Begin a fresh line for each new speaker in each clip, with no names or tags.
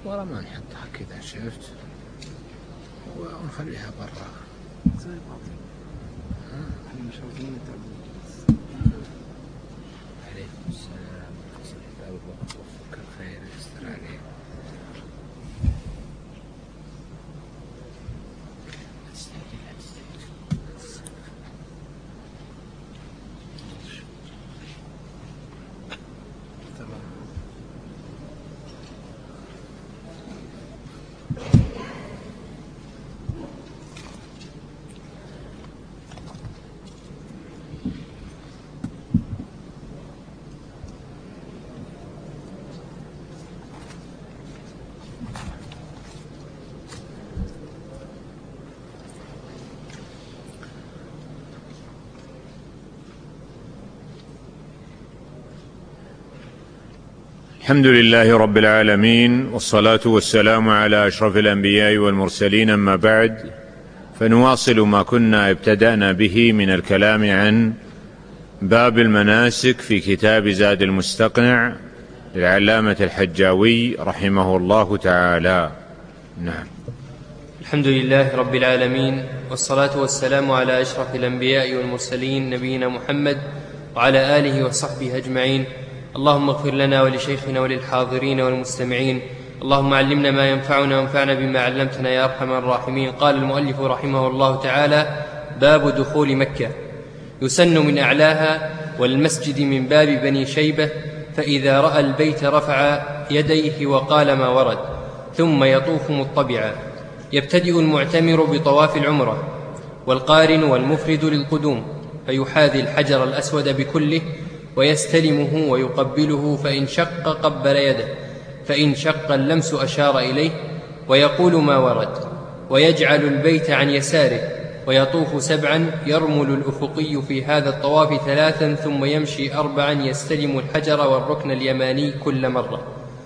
ولا ما نحطها كذا شفت ونخليها برا
زي بعض. احنا مش عاوزين نتعب.
عليكم السلام ورحمة الله وبركاته. الخير يستر عليك.
الحمد لله رب العالمين، والصلاة والسلام على أشرف الأنبياء والمرسلين، أما بعد، فنواصل ما كنا ابتدأنا به من الكلام عن باب المناسك في كتاب زاد المستقنع للعلامة الحجاوي رحمه الله تعالى. نعم.
الحمد لله رب العالمين، والصلاة والسلام على أشرف الأنبياء والمرسلين نبينا محمد وعلى آله وصحبه أجمعين. اللهم اغفر لنا ولشيخنا وللحاضرين والمستمعين. اللهم علمنا ما ينفعنا وانفعنا بما علمتنا يا أرحم الراحمين. قال المؤلف رحمه الله تعالى: باب دخول مكة. يسن من أعلاها والمسجد من باب بني شيبة، فإذا رأى البيت رفع يديه وقال ما ورد، ثم يطوف مطبعا. يبتدئ المعتمر بطواف العمرة، والقارن والمفرد للقدوم، فيحاذي الحجر الأسود بكله ويستلمه ويقبله، فإن شق قبل يده، فإن شق اللمس أشار إليه، ويقول ما ورد، ويجعل البيت عن يساره، ويطوف 7. يرمل الأفقي في هذا الطواف 3، ثم يمشي 4 يستلم الحجر والركن اليماني كل مرة.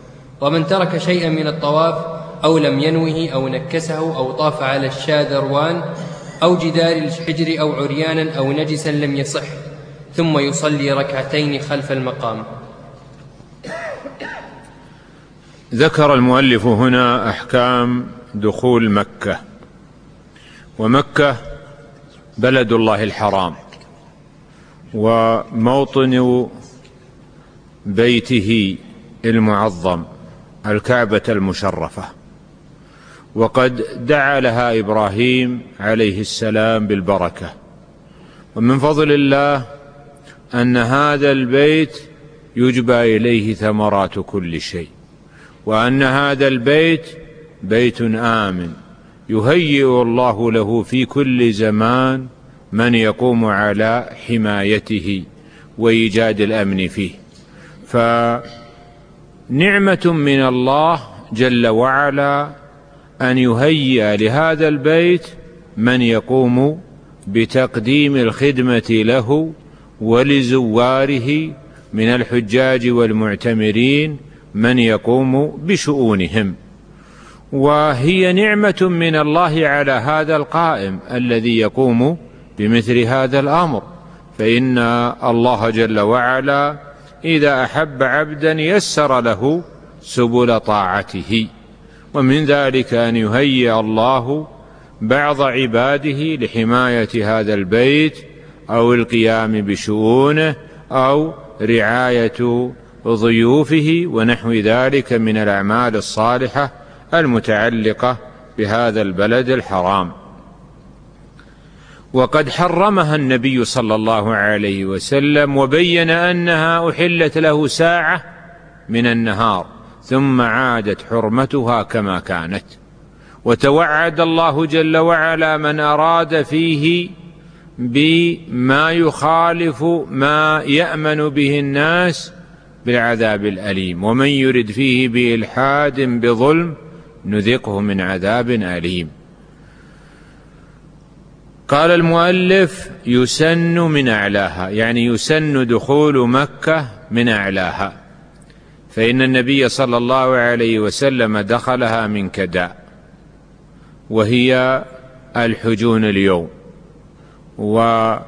ومن ترك شيئا من الطواف أو لم ينوه أو نكسه أو طاف على الشاذروان أو جدار الحجر أو عريانا أو نجسا لم يصح، ثم يصلي 2 ركعتين خلف المقام.
ذكر المؤلف هنا أحكام دخول مكة. ومكة بلد الله الحرام، وموطن بيته المعظم الكعبة المشرفة، وقد دعا لها إبراهيم عليه السلام بالبركة. ومن فضل الله أن هذا البيت يجبى إليه ثمرات كل شيء، وأن هذا البيت بيت آمن يهيئ الله له في كل زمان من يقوم على حمايته وإيجاد الأمن فيه. فنعمة من الله جل وعلا أن يهيئ لهذا البيت من يقوم بتقديم الخدمة له ولزواره من الحجاج والمعتمرين، من يقوم بشؤونهم. وهي نعمة من الله على هذا القائم الذي يقوم بمثل هذا الأمر، فإن الله جل وعلا إذا أحب عبدا يسر له سبل طاعته. ومن ذلك أن يهيئ الله بعض عباده لحماية هذا البيت أو القيام بشؤونه أو رعاية ضيوفه ونحو ذلك من الأعمال الصالحة المتعلقة بهذا البلد الحرام. وقد حرمها النبي صلى الله عليه وسلم، وبين أنها أحلت له ساعة من النهار، ثم عادت حرمتها كما كانت. وتوعد الله جل وعلا من أراد فيه بما يخالف ما يأمن به الناس بالعذاب الأليم، ومن يرد فيه بإلحاد بظلم نذقه من عذاب أليم. قال المؤلف: يسن من أعلاها، يعني يسن دخول مكة من أعلاها، فإن النبي صلى الله عليه وسلم دخلها من كداء، وهي الحجون اليوم. وفعل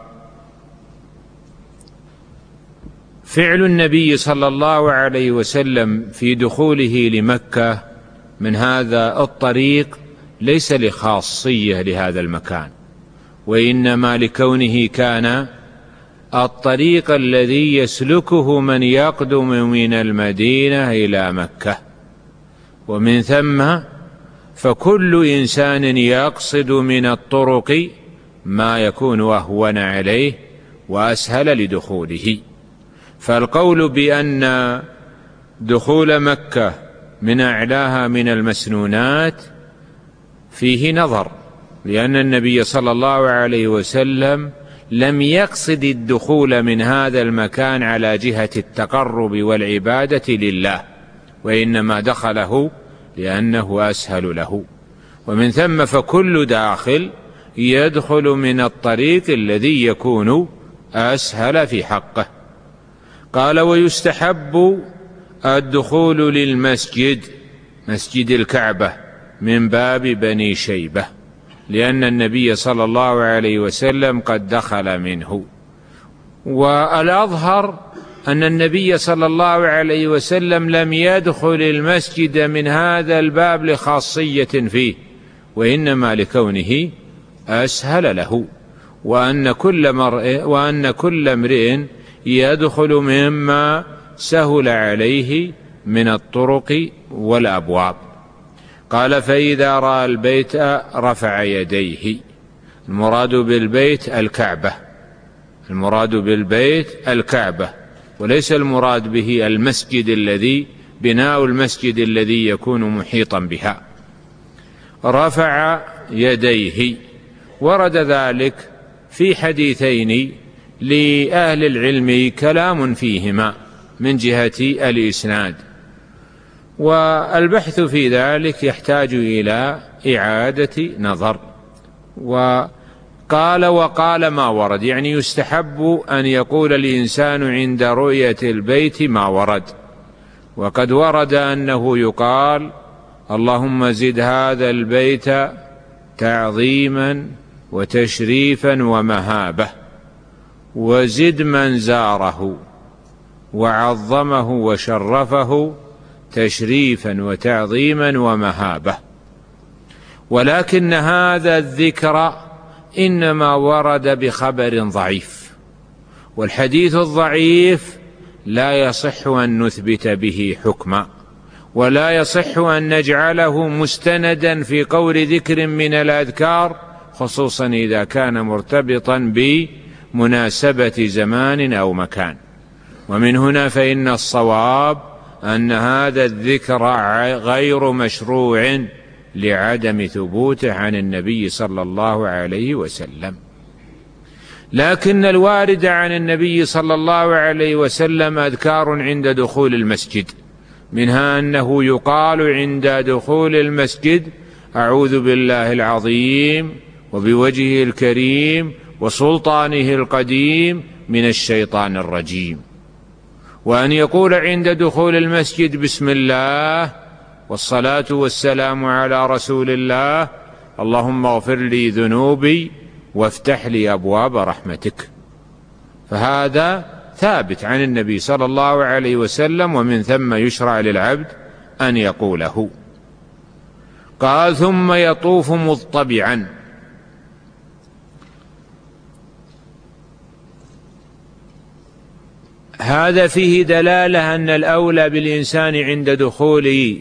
النبي صلى الله عليه وسلم في دخوله لمكة من هذا الطريق ليس لخاصية لهذا المكان، وإنما لكونه كان الطريق الذي يسلكه من يقدم من المدينة إلى مكة، ومن ثم فكل إنسان يقصد من الطرق ما يكون أهون عليه وأسهل لدخوله. فالقول بأن دخول مكة من أعلاها من المسنونات فيه نظر، لأن النبي صلى الله عليه وسلم لم يقصد الدخول من هذا المكان على جهة التقرب والعبادة لله، وإنما دخله لأنه أسهل له. ومن ثم فكل داخل يدخل من الطريق الذي يكون أسهل في حقه. قال: ويستحب الدخول للمسجد، مسجد الكعبة، من باب بني شيبة، لأن النبي صلى الله عليه وسلم قد دخل منه. والأظهر أن النبي صلى الله عليه وسلم لم يدخل المسجد من هذا الباب لخاصية فيه، وإنما لكونه أسهل له، وأن كل امرئ يدخل مما سهل عليه من الطرق والأبواب. قال: فإذا رأى البيت رفع يديه. المراد بالبيت الكعبة، المراد بالبيت الكعبة، وليس المراد به المسجد الذي بناء المسجد الذي يكون محيطا بها. رفع يديه، ورد ذلك في حديثين لأهل العلم كلام فيهما من جهة الإسناد، والبحث في ذلك يحتاج إلى إعادة نظر. وقال ما ورد، يعني يستحب أن يقول الإنسان عند رؤية البيت ما ورد. وقد ورد أنه يقال: اللهم زد هذا البيت تعظيما وتشريفا ومهابة، وزد من زاره وعظمه وشرفه تشريفا وتعظيما ومهابة. ولكن هذا الذكر إنما ورد بخبر ضعيف، والحديث الضعيف لا يصح أن نثبت به حكما، ولا يصح أن نجعله مستندا في قول ذكر من الأذكار، خصوصا إذا كان مرتبطا بمناسبة زمان أو مكان. ومن هنا فإن الصواب أن هذا الذكر غير مشروع لعدم ثبوته عن النبي صلى الله عليه وسلم. لكن الوارد عن النبي صلى الله عليه وسلم أذكار عند دخول المسجد، منها أنه يقال عند دخول المسجد: أعوذ بالله العظيم وبوجهه الكريم وسلطانه القديم من الشيطان الرجيم. وأن يقول عند دخول المسجد: بسم الله والصلاة والسلام على رسول الله، اللهم اغفر لي ذنوبي وافتح لي أبواب رحمتك. فهذا ثابت عن النبي صلى الله عليه وسلم، ومن ثم يشرع للعبد أن يقوله. قال: ثم يطوف مضطبعا. هذا فيه دلالة أن الأولى بالإنسان عند دخول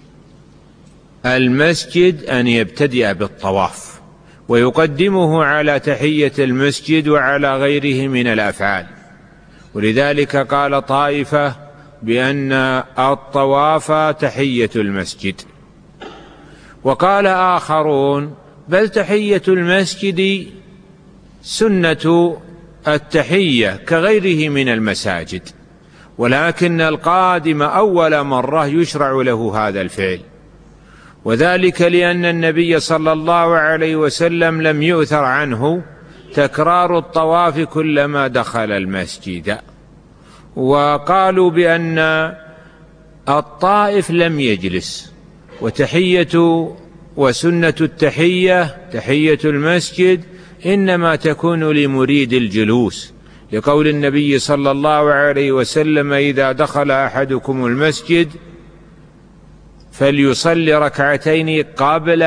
المسجد أن يبتدئ بالطواف، ويقدمه على تحية المسجد وعلى غيره من الأفعال. ولذلك قال طائفة بأن الطواف تحية المسجد، وقال آخرون: بل تحية المسجد سنة التحية كغيره من المساجد، ولكن القادم أول مرة يشرع له هذا الفعل، وذلك لأن النبي صلى الله عليه وسلم لم يؤثر عنه تكرار الطواف كلما دخل المسجد. وقالوا بأن الطائف لم يجلس، وتحية وسنة التحية تحية المسجد إنما تكون لمريد الجلوس، لقول النبي صلى الله عليه وسلم: إذا دخل أحدكم المسجد فليصلي ركعتين قبل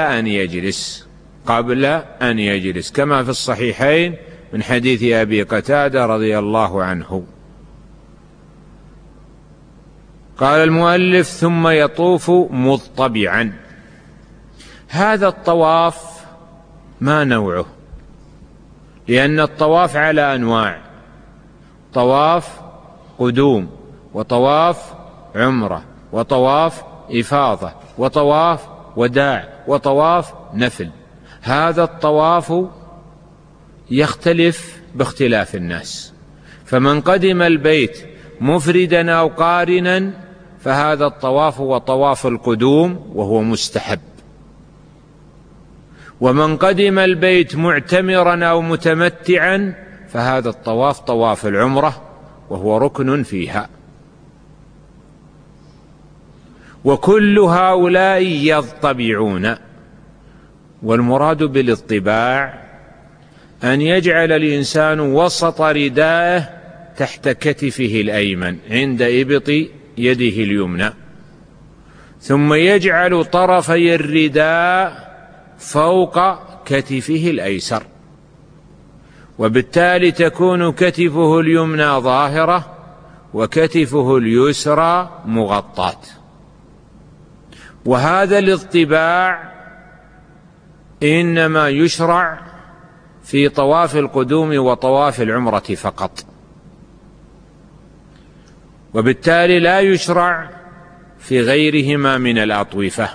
أن يجلس كما في الصحيحين من حديث أبي قتادة رضي الله عنه. قال المؤلف: ثم يطوف مضطبعا. هذا الطواف ما نوعه؟ لأن الطواف على أنواع: طواف قدوم، وطواف عمرة، وطواف إفاضة، وطواف وداع، وطواف نفل. هذا الطواف يختلف باختلاف الناس، فمن قدم البيت مفردا أو قارنا فهذا الطواف هو طواف القدوم وهو مستحب، ومن قدم البيت معتمرا أو متمتعا فهذا الطواف طواف العمرة وهو ركن فيها. وكل هؤلاء يضطبعون، والمراد بالاضطباع أن يجعل الإنسان وسط رداءه تحت كتفه الأيمن عند إبط يده اليمنى، ثم يجعل طرفي الرداء فوق كتفه الأيسر، وبالتالي تكون كتفه اليمنى ظاهرة وكتفه اليسرى مغطاة. وهذا الاضطباع إنما يشرع في طواف القدوم وطواف العمرة فقط، وبالتالي لا يشرع في غيرهما من الأطوفة،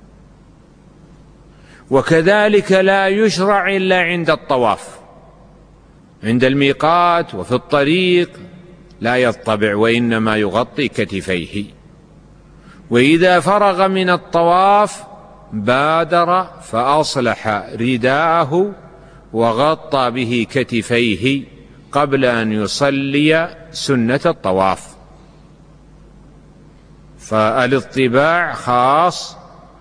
وكذلك لا يشرع إلا عند الطواف. عند الميقات وفي الطريق لا يضطبع، وإنما يغطي كتفيه. وإذا فرغ من الطواف بادر فأصلح رداءه وغطى به كتفيه قبل أن يصلي سنة الطواف. فالاضطباع خاص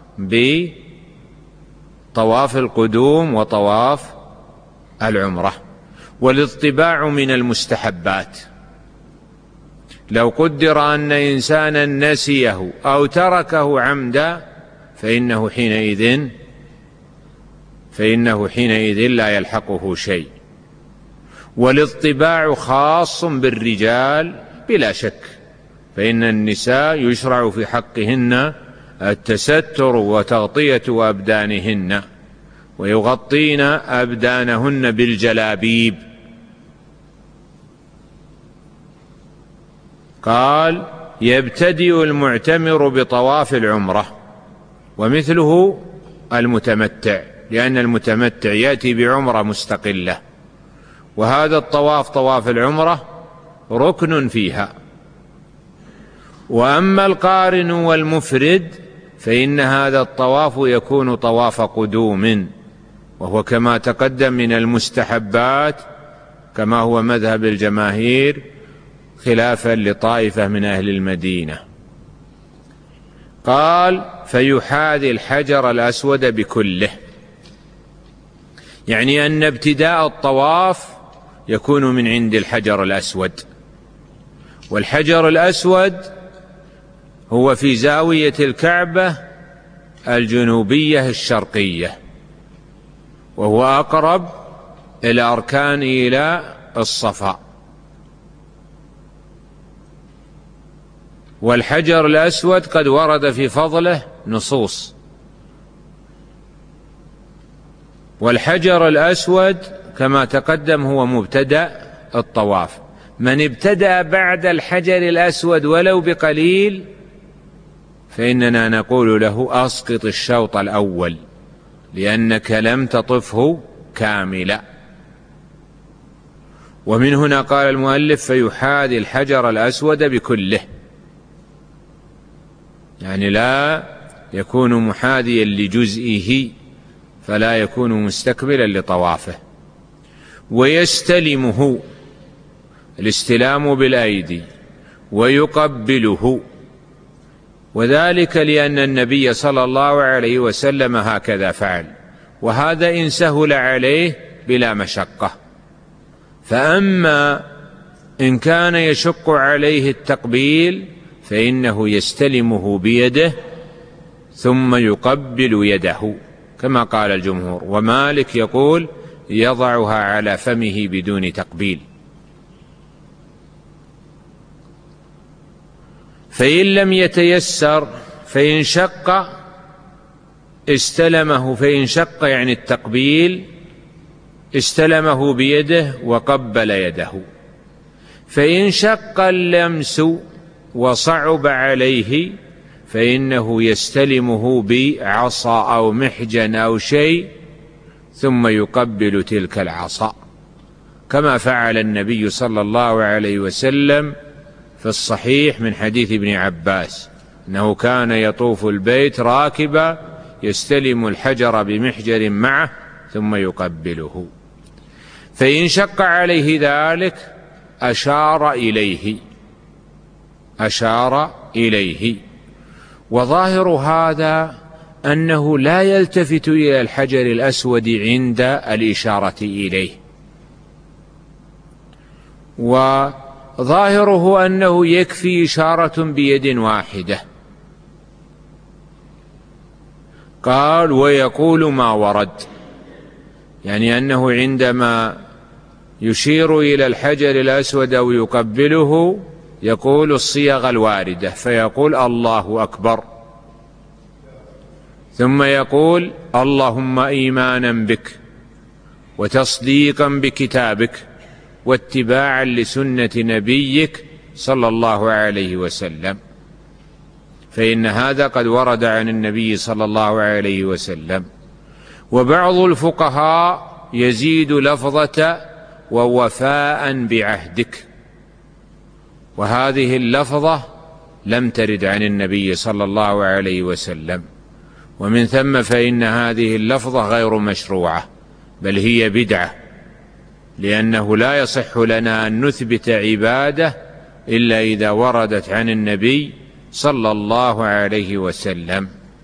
بطواف القدوم وطواف العمرة. والاضطباع من المستحبات، لو قدر أن إنسانا نسيه أو تركه عمدا فإنه حينئذ لا يلحقه شيء. والاضطباع خاص بالرجال بلا شك، فإن النساء يشرع في حقهن التستر وتغطية أبدانهن، ويغطين أبدانهن بالجلابيب. قال: يبتدئ المعتمر بطواف العمرة، ومثله المتمتع، لأن المتمتع يأتي بعمرة مستقلة، وهذا الطواف طواف العمرة ركن فيها. وأما القارن والمفرد فإن هذا الطواف يكون طواف قدوم، وهو كما تقدم من المستحبات كما هو مذهب الجماهير، خلافا لطائفة من أهل المدينة. قال: فيحاذي الحجر الأسود بكله، يعني أن ابتداء الطواف يكون من عند الحجر الأسود. والحجر الأسود هو في زاوية الكعبة الجنوبية الشرقية، وهو أقرب الأركان إلى الصفا. والحجر الأسود قد ورد في فضله نصوص. والحجر الأسود كما تقدم هو مبتدأ الطواف. من ابتدأ بعد الحجر الأسود ولو بقليل فإننا نقول له: أسقط الشوط الأول، لأنك لم تطفه كاملا. ومن هنا قال المؤلف: فيحاذي الحجر الأسود بكله، يعني لا يكون محاذيا لجزئه، فلا يكون مستكملا لطوافه. ويستلمه، الاستلام بالأيدي، ويقبله، وذلك لأن النبي صلى الله عليه وسلم هكذا فعل، وهذا إن سهل عليه بلا مشقة. فأما إن كان يشق عليه التقبيل فإنه يستلمه بيده ثم يقبل يده كما قال الجمهور، ومالك يقول يضعها على فمه بدون تقبيل. فإن لم يتيسر فإن شق استلمه، فإن شق يعني التقبيل استلمه بيده وقبل يده. فإن شق اللمس وصعب عليه فإنه يستلمه بعصا أو محجن أو شيء ثم يقبل تلك العصا، كما فعل النبي صلى الله عليه وسلم في الصحيح من حديث ابن عباس أنه كان يطوف البيت راكبا يستلم الحجر بمحجر معه ثم يقبله. فإن شق عليه ذلك أشار إليه. وظاهر هذا أنه لا يلتفت إلى الحجر الأسود عند الإشارة إليه، وظاهره أنه يكفي إشارة بيد واحدة. قال ويقول ما ورد، يعني أنه عندما يشير إلى الحجر الأسود أو يقبله يقول الصيغ الواردة، فيقول الله أكبر، ثم يقول اللهم إيمانا بك وتصديقا بكتابك واتباعا لسنة نبيك صلى الله عليه وسلم، فإن هذا قد ورد عن النبي صلى الله عليه وسلم. وبعض الفقهاء يزيد لفظة ووفاء بعهدك، وهذه اللفظة لم ترد عن النبي صلى الله عليه وسلم، ومن ثم فإن هذه اللفظة غير مشروعة بل هي بدعة، لأنه لا يصح لنا أن نثبت عبادة إلا إذا وردت عن النبي صلى الله عليه وسلم.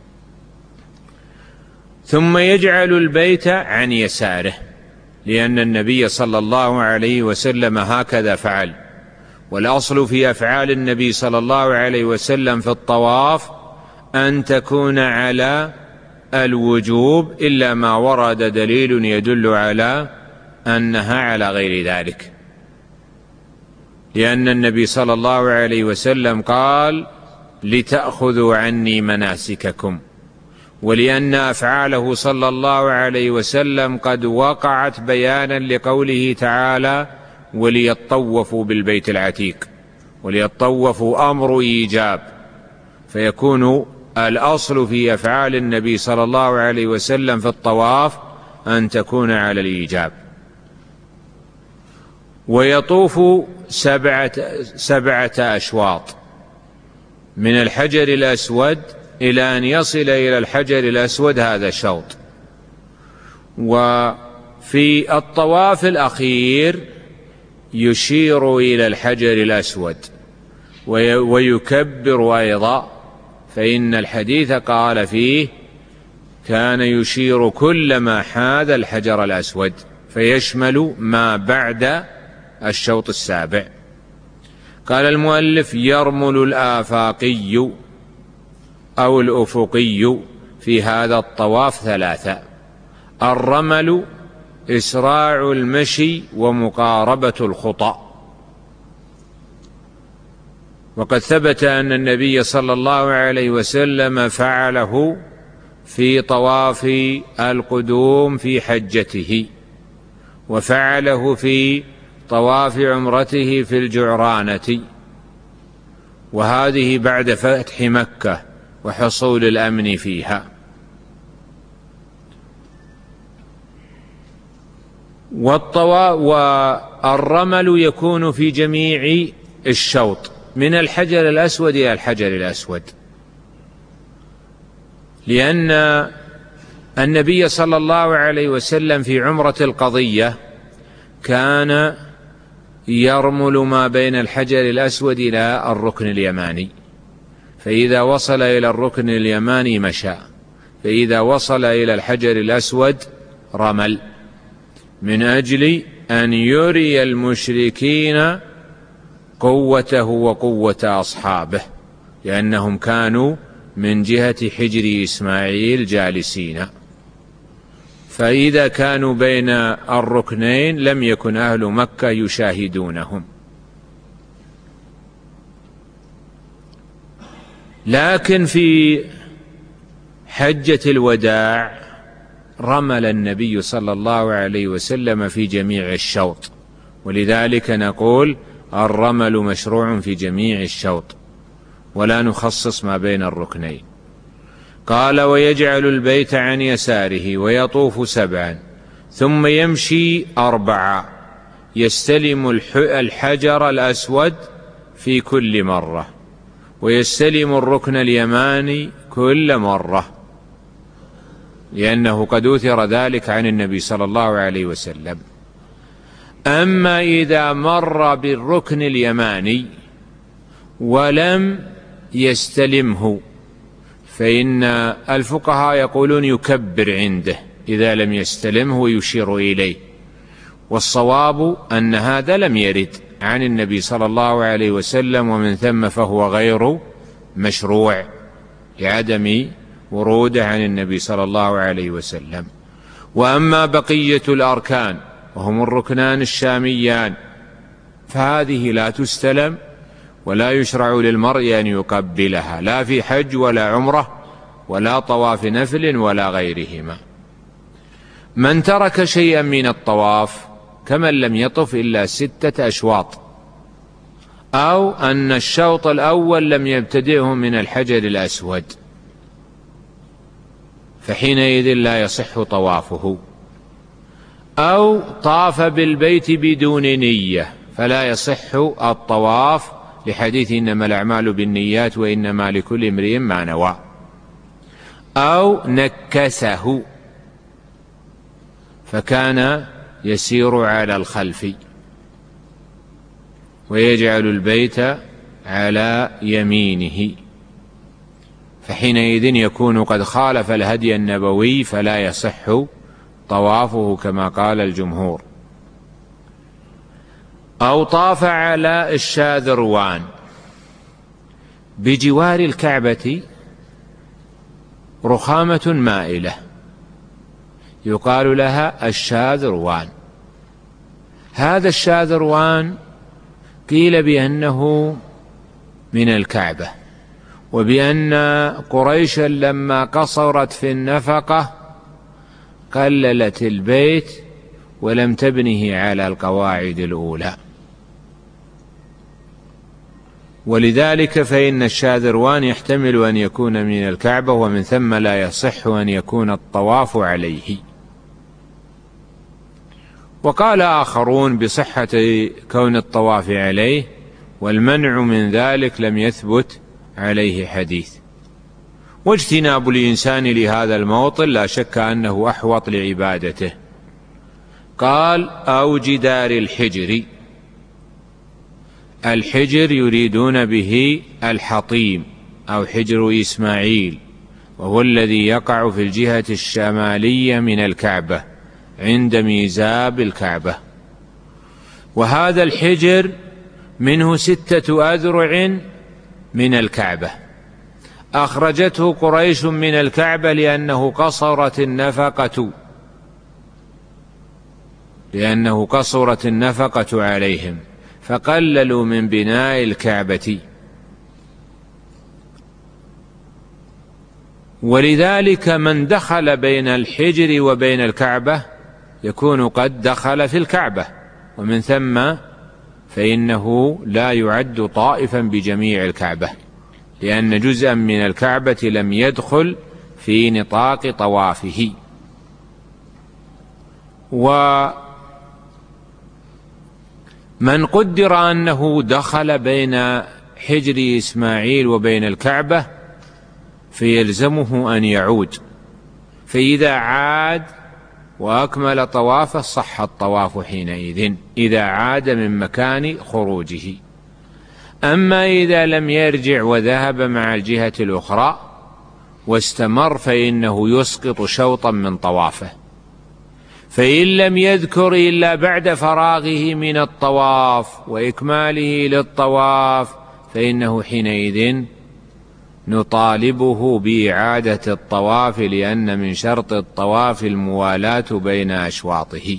ثم يجعل البيت عن يساره، لأن النبي صلى الله عليه وسلم هكذا فعل. والأصل في أفعال النبي صلى الله عليه وسلم في الطواف أن تكون على الوجوب إلا ما ورد دليل يدل على أنها على غير ذلك، لأن النبي صلى الله عليه وسلم قال لتأخذوا عني مناسككم، ولأن أفعاله صلى الله عليه وسلم قد وقعت بيانا لقوله تعالى وليطوفوا بالبيت العتيق، وليطوفوا أمر إيجاب، فيكون الأصل في أفعال النبي صلى الله عليه وسلم في الطواف أن تكون على الإيجاب. ويطوف سبعة أشواط من الحجر الأسود إلى أن يصل إلى الحجر الأسود هذا الشوط. وفي الطواف الأخير يشير إلى الحجر الأسود ويكبر أيضا، فإن الحديث قال فيه كان يشير كلما حاذ الحجر الأسود، فيشمل ما بعد الشوط السابع. قال المؤلف يرمل الآفاقي أو الأفقي في هذا الطواف ثلاثة: الرمل إسراع المشي ومقاربة الخطى. وقد ثبت أن النبي صلى الله عليه وسلم فعله في طواف القدوم في حجته، وفعله في طواف عمرته في الجعرانة، وهذه بعد فتح مكة وحصول الأمن فيها. والرمل يكون في جميع الشوط من الحجر الأسود إلى الحجر الأسود، لأن النبي صلى الله عليه وسلم في عمرة القضية كان يرمل ما بين الحجر الأسود إلى الركن اليماني، فإذا وصل إلى الركن اليماني مشى، فإذا وصل إلى الحجر الأسود رمل، من أجل أن يري المشركين قوته وقوة أصحابه، لأنهم كانوا من جهة حجر إسماعيل جالسين، فإذا كانوا بين الركنين لم يكن أهل مكة يشاهدونهم. لكن في حجة الوداع رمل النبي صلى الله عليه وسلم في جميع الشوط، ولذلك نقول الرمل مشروع في جميع الشوط ولا نخصص ما بين الركنين. قال: ويجعل البيت عن يساره ويطوف 7 ثم يمشي 4 يستلم الحجر الأسود في كل مرة، ويستلم الركن اليماني كل مرة، لأنه قد أثر ذلك عن النبي صلى الله عليه وسلم. أما إذا مر بالركن اليماني ولم يستلمه فإن الفقهاء يقولون يكبر عنده إذا لم يستلمه ويشير إليه، والصواب أن هذا لم يرد عن النبي صلى الله عليه وسلم، ومن ثم فهو غير مشروع لعدم وروده عن النبي صلى الله عليه وسلم. وأما بقية الأركان وهم الركنان الشاميان فهذه لا تستلم ولا يشرع للمرء أن يقبلها، لا في حج ولا عمرة ولا طواف نفل ولا غيرهما. من ترك شيئا من الطواف كمن لم يطف إلا 6 أشواط، أو أن الشوط الأول لم يبتدئه من الحجر الأسود، فحينئذ لا يصح طوافه، أو طاف بالبيت بدون نية فلا يصح الطواف، لحديث إنما الأعمال بالنيات وإنما لكل امرئ ما نوى، أو نكسه فكان يسير على الخلف ويجعل البيت على يمينه، فحينئذ يكون قد خالف الهدي النبوي فلا يصح طوافه كما قال الجمهور. أو طاف على الشاذروان بجوار الكعبة رخامة مائلة يقال لها الشاذروان. هذا الشاذروان قيل بأنه من الكعبة، وبأن قريشا لما قصرت في النفقة قللت البيت ولم تبنه على القواعد الأولى، ولذلك فإن الشاذروان يحتمل أن يكون من الكعبة، ومن ثم لا يصح أن يكون الطواف عليه. وقال آخرون بصحة كون الطواف عليه، والمنع من ذلك لم يثبت عليه حديث. واجتناب الإنسان لهذا الموطن لا شك أنه أحوط لعبادته. قال: أو جدار الحجر. الحجر يريدون به الحطيم أو حجر إسماعيل، وهو الذي يقع في الجهة الشمالية من الكعبة عند ميزاب الكعبة. وهذا الحجر منه 6 أذرع من الكعبة، أخرجته قريش من الكعبة لأنه قصرت النفقة عليهم، فقللوا من بناء الكعبة. ولذلك من دخل بين الحجر وبين الكعبة يكون قد دخل في الكعبة، ومن ثم فإنه لا يعد طائفا بجميع الكعبة، لأن جزءا من الكعبة لم يدخل في نطاق طوافه. ومن قدر أنه دخل بين حجر إسماعيل وبين الكعبة فيلزمه أن يعود، فإذا عاد وأكمل طوافه صح الطواف حينئذ إذا عاد من مكان خروجه. أما إذا لم يرجع وذهب مع الجهة الأخرى واستمر فإنه يسقط شوطا من طوافه، فإن لم يذكر إلا بعد فراغه من الطواف وإكماله للطواف فإنه حينئذ نطالبه بإعادة الطواف، لأن من شرط الطواف الموالاة بين أشواطه.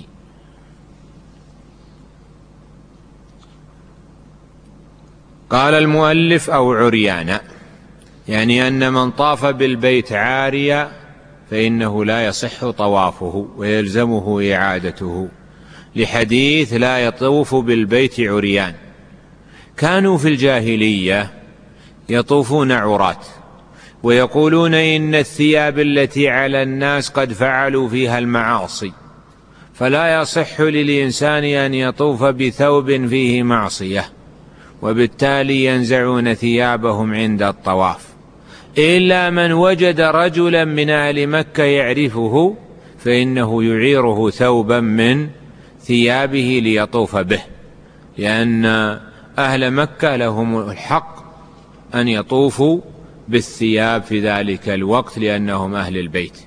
قال المؤلف: أو عريانا، يعني أن من طاف بالبيت عاريا فإنه لا يصح طوافه ويلزمه إعادته، لحديث لا يطوف بالبيت عريان. كانوا في الجاهلية يطوفون عراة، ويقولون إن الثياب التي على الناس قد فعلوا فيها المعاصي، فلا يصح للإنسان أن يطوف بثوب فيه معصية، وبالتالي ينزعون ثيابهم عند الطواف، إلا من وجد رجلا من أهل مكة يعرفه فإنه يعيره ثوبا من ثيابه ليطوف به، لأن أهل مكة لهم الحق أن يطوفوا بالثياب في ذلك الوقت لأنهم أهل البيت.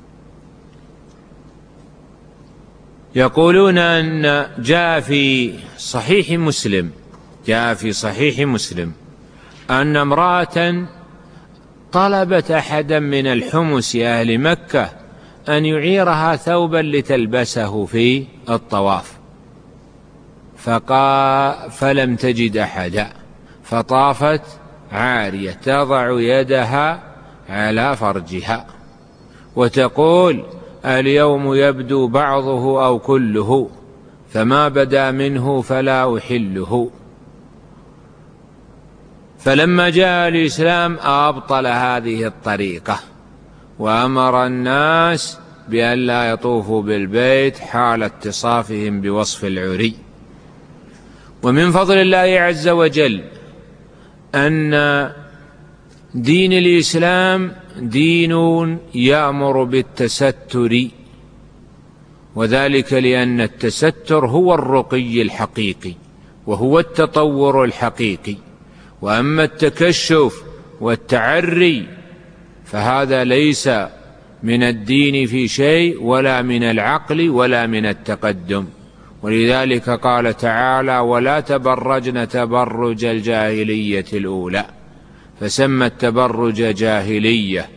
يقولون أن جاء في صحيح مسلم أن امرأة طلبت أحدا من الحمس أهل مكة أن يعيرها ثوبا لتلبسه في الطواف، فلم تجد أحدا، فطافت عارية تضع يدها على فرجها وتقول: اليوم يبدو بعضه أو كله، فما بدا منه فلا أحله. فلما جاء الإسلام أبطل هذه الطريقة، وأمر الناس بأن لا يطوفوا بالبيت حال اتصافهم بوصف العري. ومن فضل الله عز وجل أن دين الإسلام دين يأمر بالتستر، وذلك لأن التستر هو الرقي الحقيقي وهو التطور الحقيقي، وأما التكشف والتعري فهذا ليس من الدين في شيء، ولا من العقل ولا من التقدم. ولذلك قال تعالى: ولا تبرجن تبرج الجاهلية الأولى، فسمى التبرج جاهلية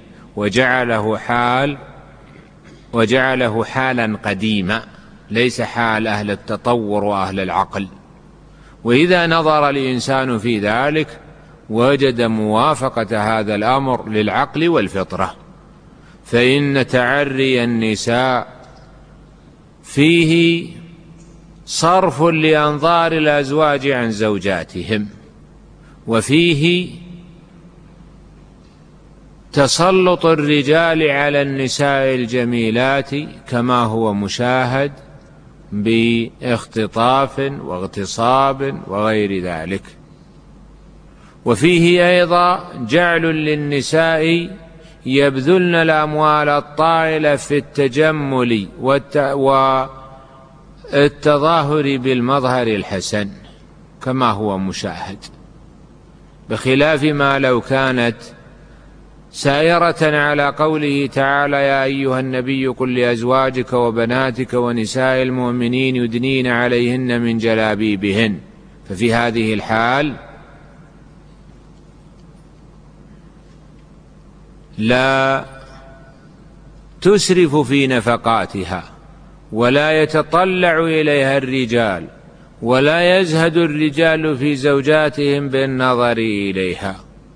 وجعله حالا قديما، ليس حال أهل التطور وأهل العقل. وإذا نظر الإنسان في ذلك وجد موافقة هذا الأمر للعقل والفطرة، فإن تعري النساء فيه صرف لأنظار الأزواج عن زوجاتهم، وفيه تسلط الرجال على النساء الجميلات كما هو مشاهد باختطاف واغتصاب وغير ذلك. وفيه أيضا جعل للنساء يبذلن الأموال الطائلة في التجمل والتظاهر بالمظهر الحسن كما هو مشاهد، بخلاف ما لو كانت سائرة على قوله تعالى: يا أيها النبي قل لأزواجك وبناتك ونساء المؤمنين يدنين عليهن من جلابيبهن. ففي هذه الحال لا تسرف في نفقاتها، ولا يتطلع إليها الرجال، ولا يزهد الرجال في زوجاتهم بالنظر إليها.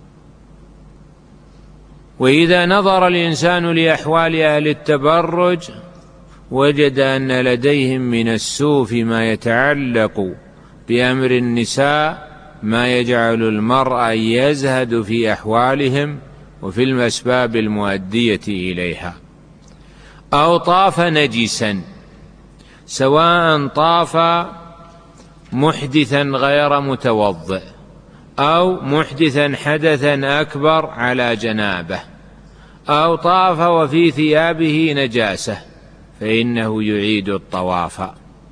وإذا نظر الإنسان لأحوال أهل التبرج وجد أن لديهم من السوء فيما يتعلق بأمر النساء ما يجعل المرء يزهد في أحوالهم وفي الأسباب المؤدية إليها. أو طاف نجسا، سواء طاف محدثا غير متوضئ أو محدثا حدثا أكبر على جنابه، أو طاف وفي ثيابه نجاسة، فإنه يعيد الطواف.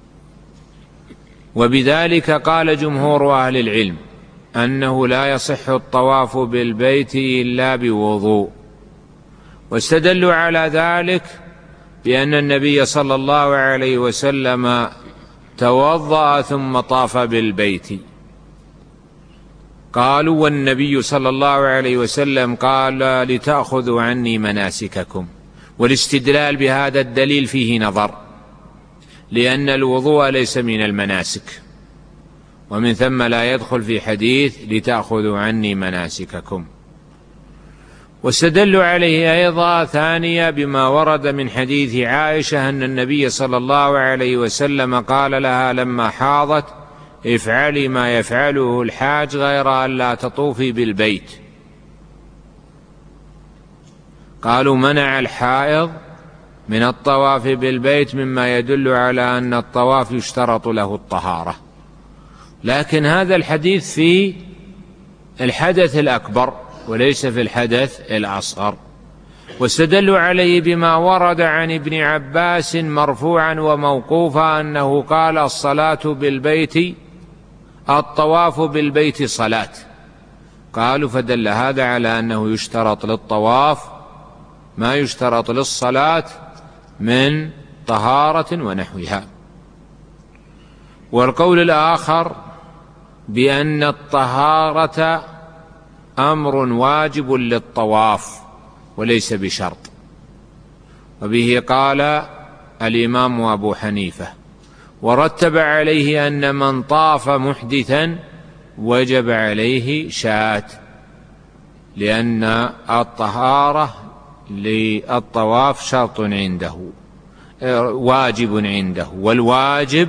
وبذلك قال جمهور أهل العلم أنه لا يصح الطواف بالبيت إلا بوضوء، واستدلوا على ذلك بأن النبي صلى الله عليه وسلم توضأ ثم طاف بالبيت، قالوا: والنبي صلى الله عليه وسلم قال: لتأخذوا عني مناسككم. والاستدلال بهذا الدليل فيه نظر، لأن الوضوء ليس من المناسك، ومن ثم لا يدخل في حديث لتأخذوا عني مناسككم. واستدلوا عليه أيضا ثانية بما ورد من حديث عائشة أن النبي صلى الله عليه وسلم قال لها لما حاضت: افعلي ما يفعله الحاج غير أن لا تطوفي بالبيت. قالوا: منع الحائض من الطواف بالبيت، مما يدل على أن الطواف يشترط له الطهارة. لكن هذا الحديث في الحدث الأكبر وليس في الحدث الأصغر. واستدلوا عليه بما ورد عن ابن عباس مرفوعا وموقوفا أنه قال: الطواف بالبيت صلاة. قالوا: فدل هذا على أنه يشترط للطواف ما يشترط للصلاة من طهارة ونحوها. والقول الآخر بأن الطهارة أمر واجب للطواف وليس بشرط، وبه قال الإمام أبو حنيفة، ورتب عليه أن من طاف محدثا وجب عليه شاة، لأن الطهارة للطواف شرط عنده، واجب عنده، والواجب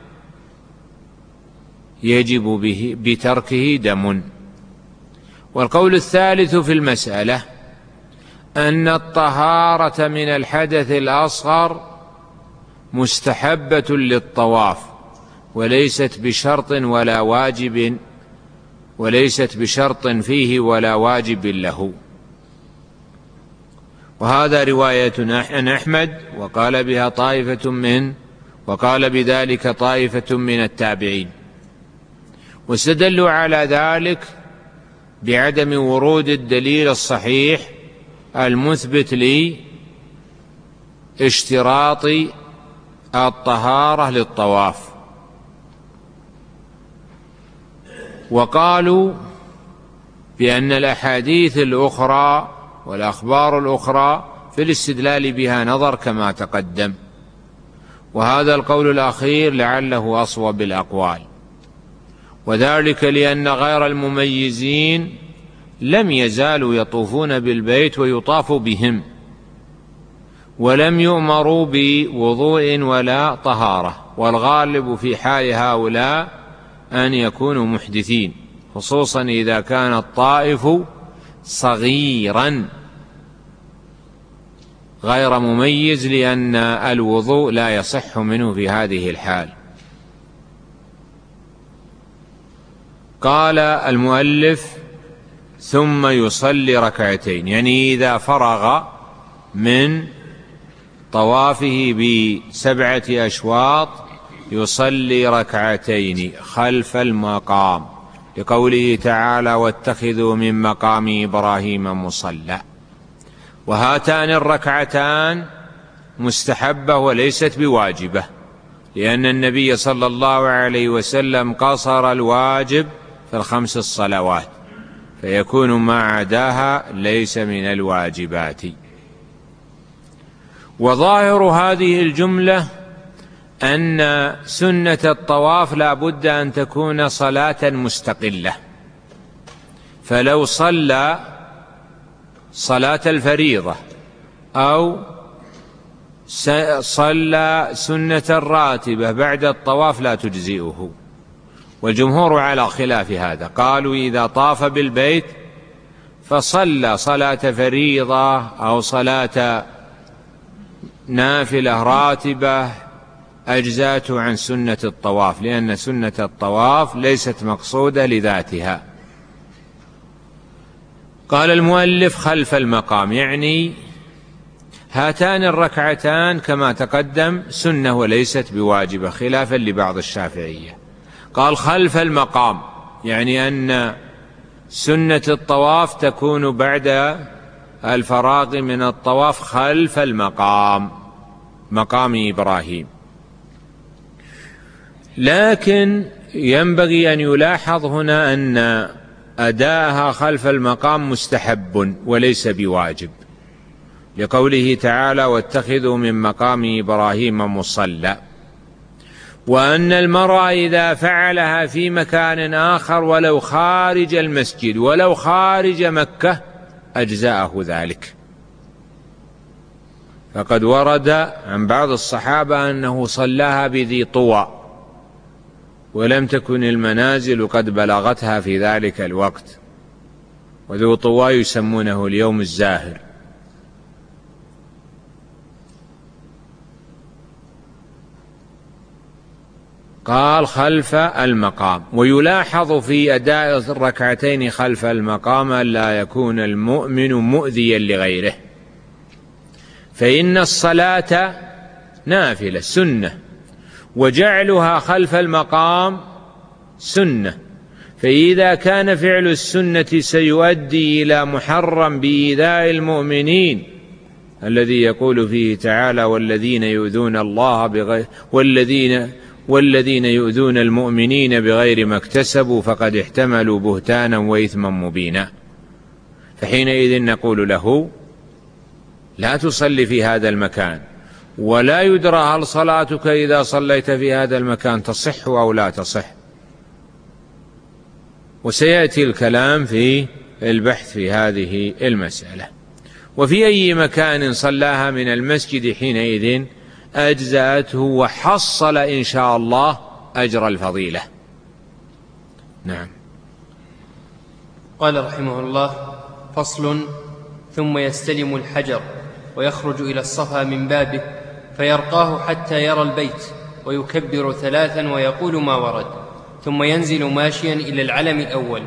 يجب بتركه دم. والقول الثالث في المسألة أن الطهارة من الحدث الأصغر مستحبة للطواف وليست بشرط ولا واجب، وليست بشرط فيه ولا واجب له. وهذا رواية عن أحمد، وقال بذلك طائفة من التابعين. واستدلوا على ذلك بعدم ورود الدليل الصحيح المثبت لاشتراط الطهارة للطواف. وقالوا بأن الأحاديث الأخرى والأخبار الأخرى في الاستدلال بها نظر كما تقدم، وهذا القول الأخير لعله أصوب الأقوال، وذلك لأن غير المميزين لم يزالوا يطوفون بالبيت ويطاف بهم، ولم يؤمروا بوضوء ولا طهارة، والغالب في حال هؤلاء أن يكونوا محدثين، خصوصا إذا كان الطائف صغيرا غير مميز، لأن الوضوء لا يصح منه في هذه الحال. قال المؤلف: ثم يصلي ركعتين، يعني إذا فرغ من طوافه ب7 أشواط يصلي ركعتين خلف المقام، لقوله تعالى: واتخذوا من مقام إبراهيم مصلى. وهاتان الركعتان مستحبة وليست بواجبة، لأن النبي صلى الله عليه وسلم قصر الواجب في ال5 الصلوات، فيكون ما عداها ليس من الواجبات. وظاهر هذه الجملة أن سنة الطواف لا بد أن تكون صلاة مستقلة، فلو صلى صلاة الفريضة أو صلى سنة الراتبة بعد الطواف لا تجزئه. والجمهور على خلاف هذا، قالوا إذا طاف بالبيت فصلى صلاة فريضة أو صلاة نافلة راتبة أجزاته عن سنة الطواف، لأن سنة الطواف ليست مقصودة لذاتها. قال المؤلف: خلف المقام، يعني هاتان الركعتان كما تقدم سنة وليست بواجبة، خلافا لبعض الشافعية. قال: خلف المقام، يعني أن سنة الطواف تكون بعد الفراغ من الطواف خلف المقام، مقام إبراهيم. لكن ينبغي أن يلاحظ هنا أن أداءها خلف المقام مستحب وليس بواجب، لقوله تعالى: واتخذوا من مقام إبراهيم مصلى. وأن المرء إذا فعلها في مكان آخر ولو خارج المسجد ولو خارج مكة أجزاءه ذلك. فقد ورد عن بعض الصحابة أنه صلاها بذي طوى ولم تكن المنازل قد بلغتها في ذلك الوقت، وذو طوى يسمونه اليوم الزاهر. قال: خلف المقام. ويلاحظ في أداء الركعتين خلف المقام ألا يكون المؤمن مؤذيا لغيره، فإن الصلاة نافلة سنة، وجعلها خلف المقام سنة، فإذا كان فعل السنة سيؤدي إلى محرم بإيذاء المؤمنين الذي يقول فيه تعالى: والذين يؤذون الله والذين يؤذون المؤمنين بغير ما اكتسبوا فقد احتملوا بهتانا وإثما مبينا، فحينئذ نقول له: لا تصلي في هذا المكان، ولا يدرى هل صلاتك إذا صليت في هذا المكان تصح أو لا تصح. وسيأتي الكلام في البحث في هذه المسألة. وفي أي مكان صلاها من المسجد حينئذ أجزأته وحصل إن شاء الله أجر الفضيلة. نعم.
قال رحمه الله: فصل: ثم يستلم الحجر ويخرج إلى الصفا من بابه فيرقاه حتى يرى البيت ويكبر 3 ويقول ما ورد، ثم ينزل ماشيا إلى العلم الأول،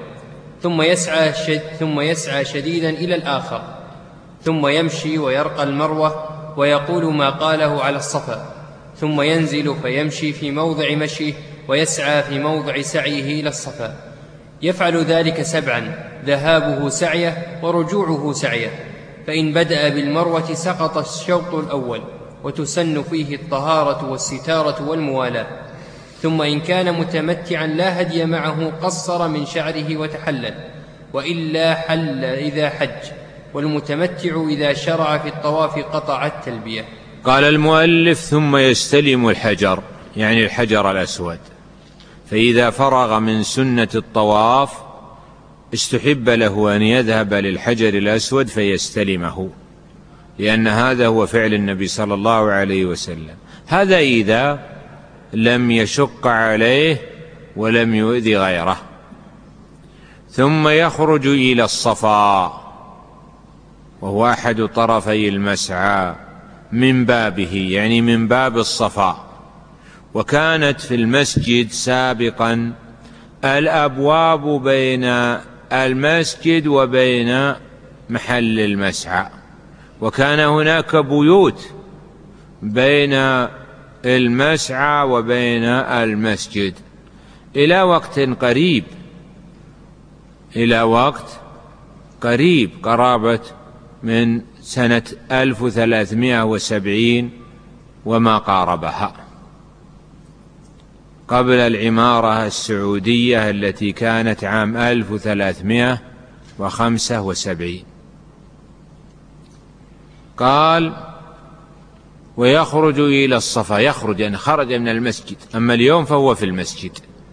ثم يسعى شديدا إلى الآخر، ثم يمشي ويرقى المروة ويقول ما قاله على الصفا، ثم ينزل فيمشي في موضع مشيه ويسعى في موضع سعيه إلى الصفا. يفعل ذلك 7، ذهابه سعيه ورجوعه سعيه. فإن بدأ بالمروة سقط الشوط الأول، وتسن فيه الطهارة والستارة والموالاة. ثم إن كان متمتعا لا هدي معه قصر من شعره وتحلل، وإلا حل إذا حج، والمتمتع إذا شرع في الطواف قطع التلبية.
قال المؤلف: ثم يستلم الحجر، يعني الحجر الأسود. فإذا فرغ من سنة الطواف استحب له أن يذهب للحجر الأسود فيستلمه، لأن هذا هو فعل النبي صلى الله عليه وسلم. هذا إذا لم يشق عليه ولم يؤذي غيره. ثم يخرج إلى الصفا، وهو أحد طرفي المسعى، من بابه، يعني من باب الصفا. وكانت في المسجد سابقا الأبواب بين المسجد وبين محل المسعى، وكان هناك بيوت بين المسعى وبين المسجد إلى وقت قريب، قرابة من سنة 1370 وما قاربها، قبل العمارة السعودية التي كانت عام 1375. قال: ويخرج إلى الصفا، يخرج يعني خرج من المسجد، أما اليوم فهو في المسجد.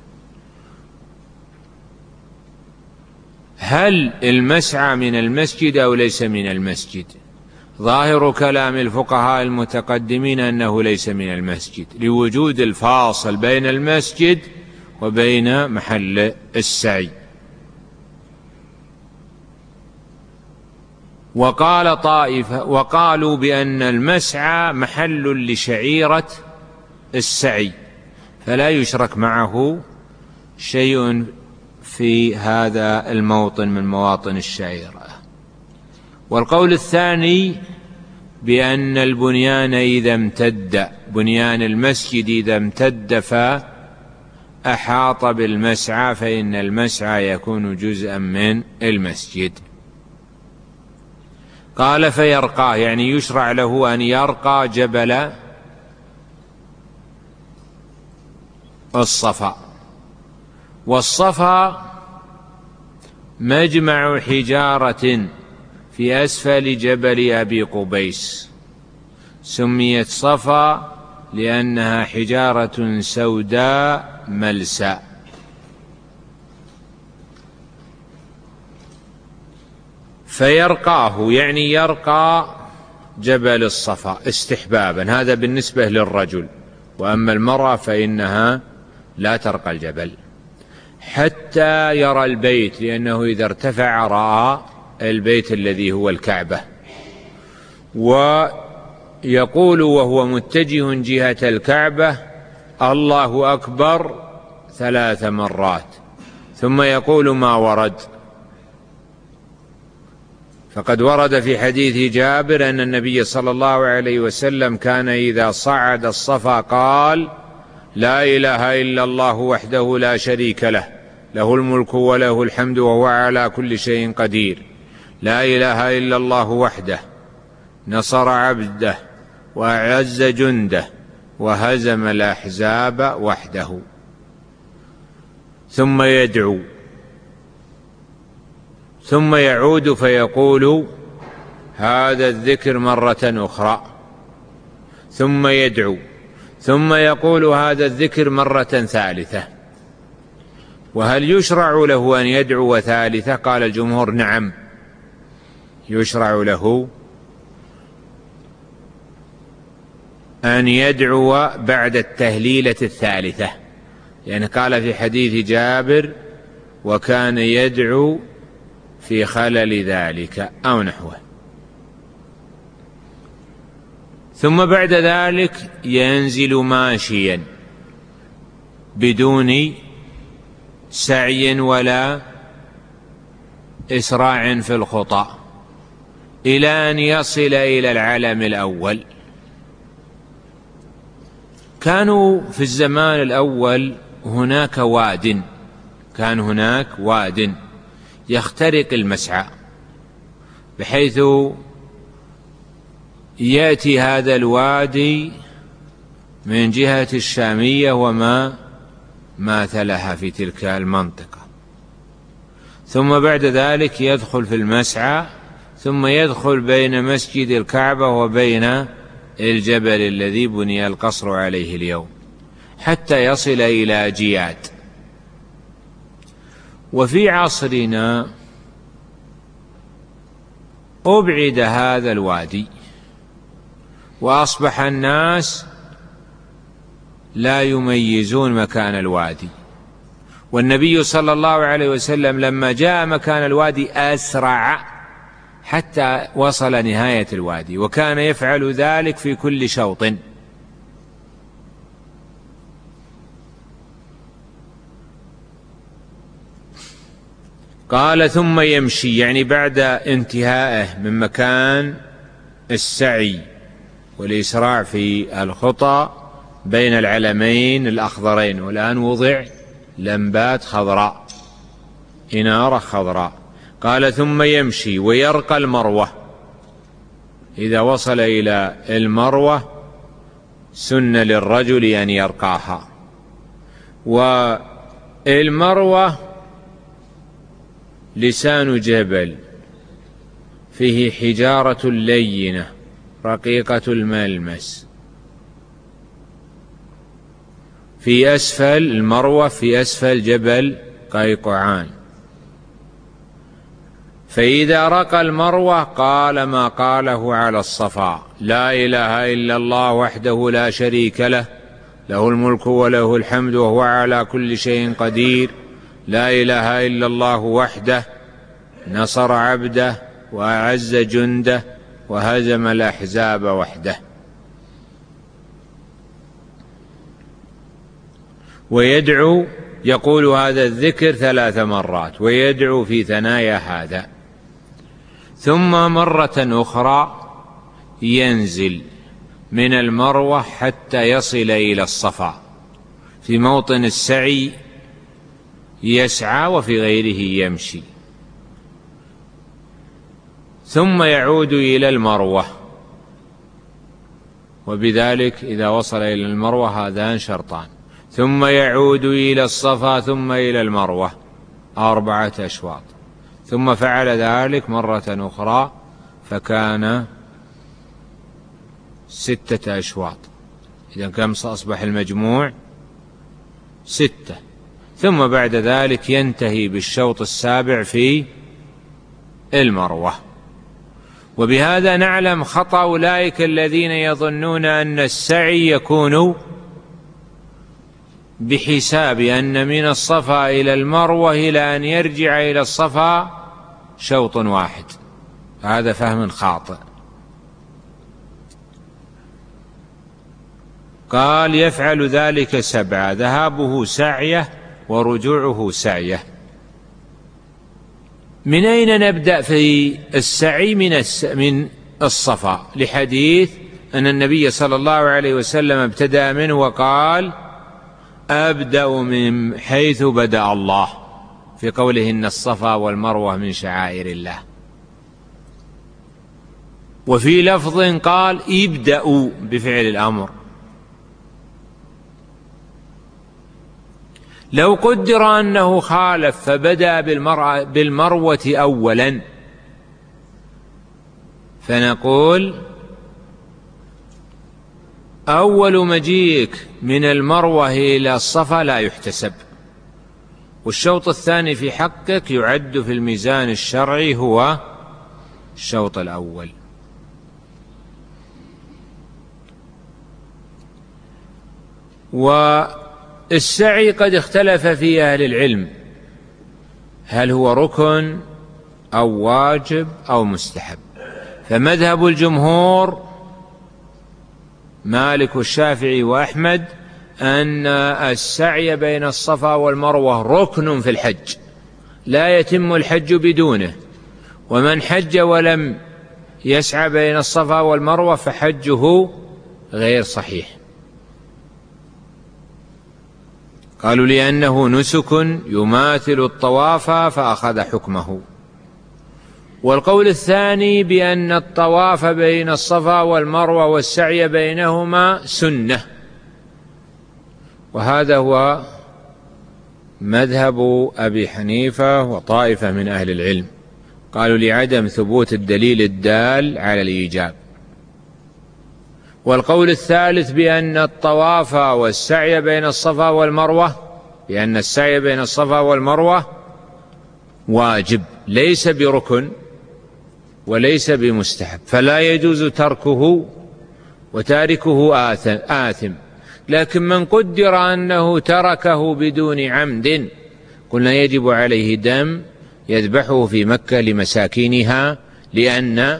هل المسعى من المسجد أو ليس من المسجد؟ ظاهر كلام الفقهاء المتقدمين أنه ليس من المسجد، لوجود الفاصل بين المسجد وبين محل السعي. وقال طائفة وقالوا بأن المسعى محل لشعيرة السعي، فلا يشرك معه شيء في هذا الموطن من مواطن الشعيرة. والقول الثاني بأن البنيان إذا امتد، بنيان المسجد إذا امتد فأحاط بالمسعى فإن المسعى يكون جزءا من المسجد. قال: فيرقاه، يعني يشرع له أن يرقى جبل الصفا. والصفا مجمع حجارة في أسفل جبل أبي قبيس، سميت صفا لأنها حجارة سوداء ملساء. فيرقاه يعني يرقى جبل الصفا استحبابا، هذا بالنسبة للرجل، وأما المرأة فإنها لا ترقى الجبل حتى يرى البيت، لأنه إذا ارتفع رأى البيت الذي هو الكعبة. ويقول وهو متجه جهة الكعبة: الله أكبر 3 مرات، ثم يقول ما ورد. فقد ورد في حديث جابر أن النبي صلى الله عليه وسلم كان إذا صعد الصفا قال: لا إله إلا الله وحده لا شريك له، له الملك وله الحمد وهو على كل شيء قدير، لا إله إلا الله وحده، نصر عبده وأعز جنده وهزم الأحزاب وحده. ثم يدعو، ثم يعود فيقول هذا الذكر مرة أخرى، ثم يدعو، ثم يقول هذا الذكر مرة ثالثة. وهل يشرع له أن يدعو ثالثة؟ قال الجمهور نعم، يشرع له أن يدعو بعد التهليلة الثالثة، يعني قال في حديث جابر: وكان يدعو في خلل ذلك أو نحوه. ثم بعد ذلك ينزل ماشيا بدون سعي ولا إسراع في الخطى إلى أن يصل إلى العلم الأول. كانوا في الزمان الأول هناك واد، كان هناك واد يخترق المسعى، بحيث يأتي هذا الوادي من جهة الشامية وما ماثلها في تلك المنطقة، ثم بعد ذلك يدخل في المسعى، ثم يدخل بين مسجد الكعبة وبين الجبل الذي بني القصر عليه اليوم حتى يصل إلى جياد. وفي عصرنا أبعد هذا الوادي، وأصبح الناس لا يميزون مكان الوادي. والنبي صلى الله عليه وسلم لما جاء مكان الوادي أسرع حتى وصل نهاية الوادي، وكان يفعل ذلك في كل شوط. قال ثم يمشي، يعني بعد انتهائه من مكان السعي والإسراع في الخطى بين العلمين الأخضرين، والآن وضع لمبات خضراء، إنارة خضراء. قال ثم يمشي ويرقى المروة. إذا وصل إلى المروة سن للرجل أن يرقاها. والمروة لسان جبل فيه حجارة لينة رقيقة الملمس، في أسفل المروة في أسفل جبل قيقعان. فإذا رقى المروة قال ما قاله على الصفا: لا إله إلا الله وحده لا شريك له، له الملك وله الحمد وهو على كل شيء قدير، لا إله إلا الله وحده، نصر عبده وأعز جنده وهزم الأحزاب وحده. ويدعو، يقول هذا الذكر 3 مرات، ويدعو في ثنايا هذا. ثم مرة أخرى ينزل من المروة حتى يصل إلى الصفا، في موطن السعي يسعى وفي غيره يمشي، ثم يعود إلى المروة. وبذلك إذا وصل إلى المروة هذان شرطان، ثم يعود إلى الصفا ثم إلى المروة 4 أشواط، ثم فعل ذلك مرة أخرى فكان 6 أشواط. إذا كم أصبح المجموع 6. ثم بعد ذلك ينتهي بالشوط السابع في المروة. وبهذا نعلم خطأ أولئك الذين يظنون أن السعي يكون بحساب أن من الصفا إلى المروة إلى أن يرجع إلى الصفا شوط واحد. هذا فهم خاطئ. قال يفعل ذلك 7، ذهابه سعية ورجوعه سعية. من أين نبدأ في السعي؟ من الصفا، لحديث أن النبي صلى الله عليه وسلم ابتدأ منه وقال أبدأ من حيث بدأ الله، في قوله إن الصفا والمروة من شعائر الله. وفي لفظ قال ابدأوا بفعل الأمر. لو قدر أنه خالف فبدأ بالمروة أولا فنقول أول مجيئك من المروة إلى الصفا لا يحتسب، والشوط الثاني في حقك يعد في الميزان الشرعي هو الشوط الأول. والسعي قد اختلف في أهل العلم هل هو ركن أو واجب أو مستحب. فمذهب الجمهور مالك والشافعي وأحمد أن السعي بين الصفا والمروة ركن في الحج، لا يتم الحج بدونه، ومن حج ولم يسعى بين الصفا والمروة فحجه غير صحيح. قالوا لأنه نسك يماثل الطواف فأخذ حكمه. والقول الثاني بأن الطواف بين الصفا والمروة والسعي بينهما سنة، وهذا هو مذهب أبي حنيفة وطائفة من أهل العلم، قالوا لعدم ثبوت الدليل الدال على الإيجاب. والقول الثالث بأن الطواف والسعي بين الصفا والمروة، بأن السعي بين الصفا والمروة واجب ليس بركن وليس بمستحب، فلا يجوز تركه، وتاركه آثم. لكن من قدر أنه تركه بدون عمد قلنا يجب عليه دم يذبحه في مكة لمساكينها، لأن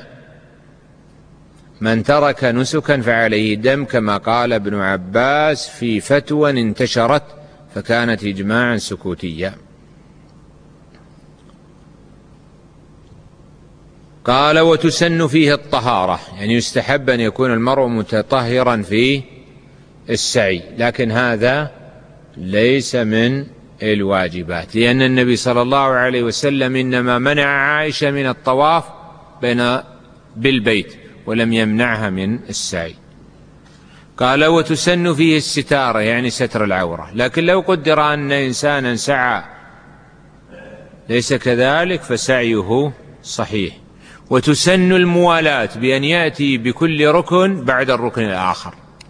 من ترك نسكا فعليه دم، كما قال ابن عباس في فتوى انتشرت فكانت إجماعا سكوتيا. قال وتسن فيه الطهارة، يعني يستحب أن يكون المرء متطهرا في السعي، لكن هذا ليس من الواجبات، لأن النبي صلى الله عليه وسلم إنما منع عائشة من الطواف بالبيت ولم يمنعها من السعي. قال وتسن فيه الستارة، يعني ستر العورة، لكن لو قدر أن إنسانا سعى ليس كذلك فسعيه صحيح. وتسن الموالاة بأن يأتي بكل ركن بعد الركن الآخر،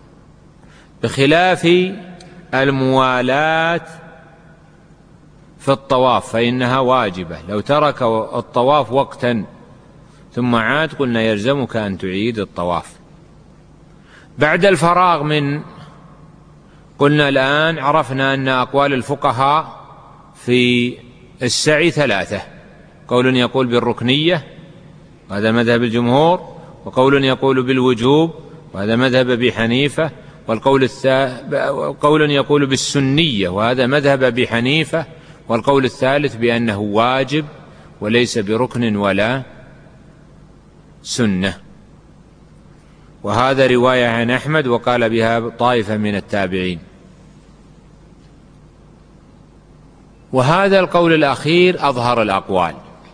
بخلاف الموالاة في الطواف فإنها واجبة. لو ترك الطواف وقتا ثم عاد قلنا يلزمك أن تعيد الطواف. بعد الفراغ من قلنا الآن عرفنا أن أقوال الفقهاء في السعي 3، قول يقول بالركنية وهذا مذهب الجمهور، وقول يقول بالوجوب وهذا مذهب أبي حنيفة، وقول يقول بالسنية وهذا مذهب أبي حنيفة، والقول الثالث بأنه واجب وليس بركن ولا سنة، وهذا رواية عن أحمد وقال بها طائفة من التابعين. وهذا القول الأخير أظهر الأقوال،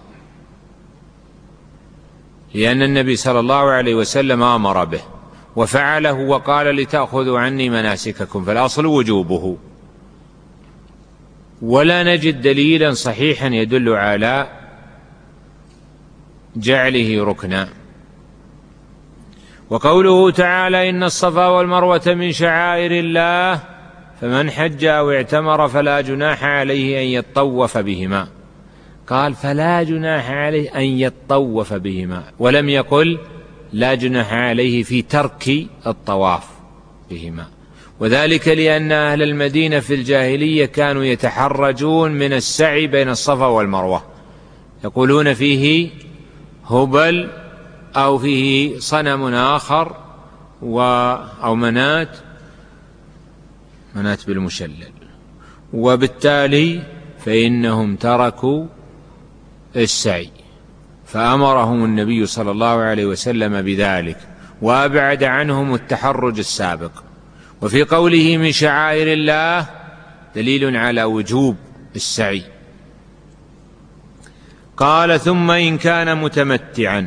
لأن النبي صلى الله عليه وسلم أمر به وفعله وقال لتأخذوا عني مناسككم، فالأصل وجوبه، ولا نجد دليلا صحيحا يدل على جعله ركنا. وقوله تعالى إن الصفا والمروة من شعائر الله فمن حج أو اعتمر فلا جناح عليه أن يطوف بهما. قال فلا جناح عليه أن يطوف بهما، ولم يقل لا جناح عليه في ترك الطواف بهما، وذلك لأن أهل المدينة في الجاهلية كانوا يتحرجون من السعي بين الصفا والمروة، يقولون فيه هبل أو فيه صنم آخر أو منات بالمشلل، وبالتالي فإنهم تركوا السعي، فأمرهم النبي صلى الله عليه وسلم بذلك وأبعد عنهم التحرج السابق. وفي قوله من شعائر الله دليل على وجوب السعي. قال ثم إن كان متمتعا،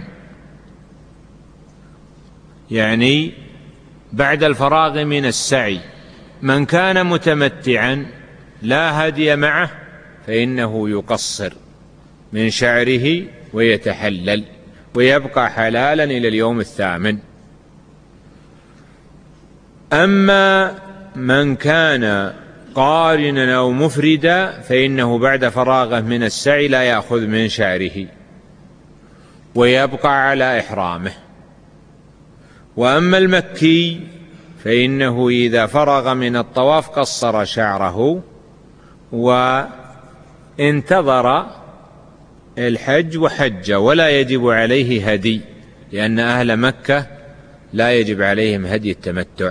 يعني بعد الفراغ من السعي، من كان متمتعا لا هدي معه فإنه يقصر من شعره ويتحلل ويبقى حلالا إلى اليوم الثامن. أما من كان قارنا أو مفردا فإنه بعد فراغه من السعي لا يأخذ من شعره ويبقى على إحرامه. وأما المكي فإنه إذا فرغ من الطواف قصر شعره وانتظر الحج وحج، ولا يجب عليه هدي، لأن أهل مكة لا يجب عليهم هدي التمتع.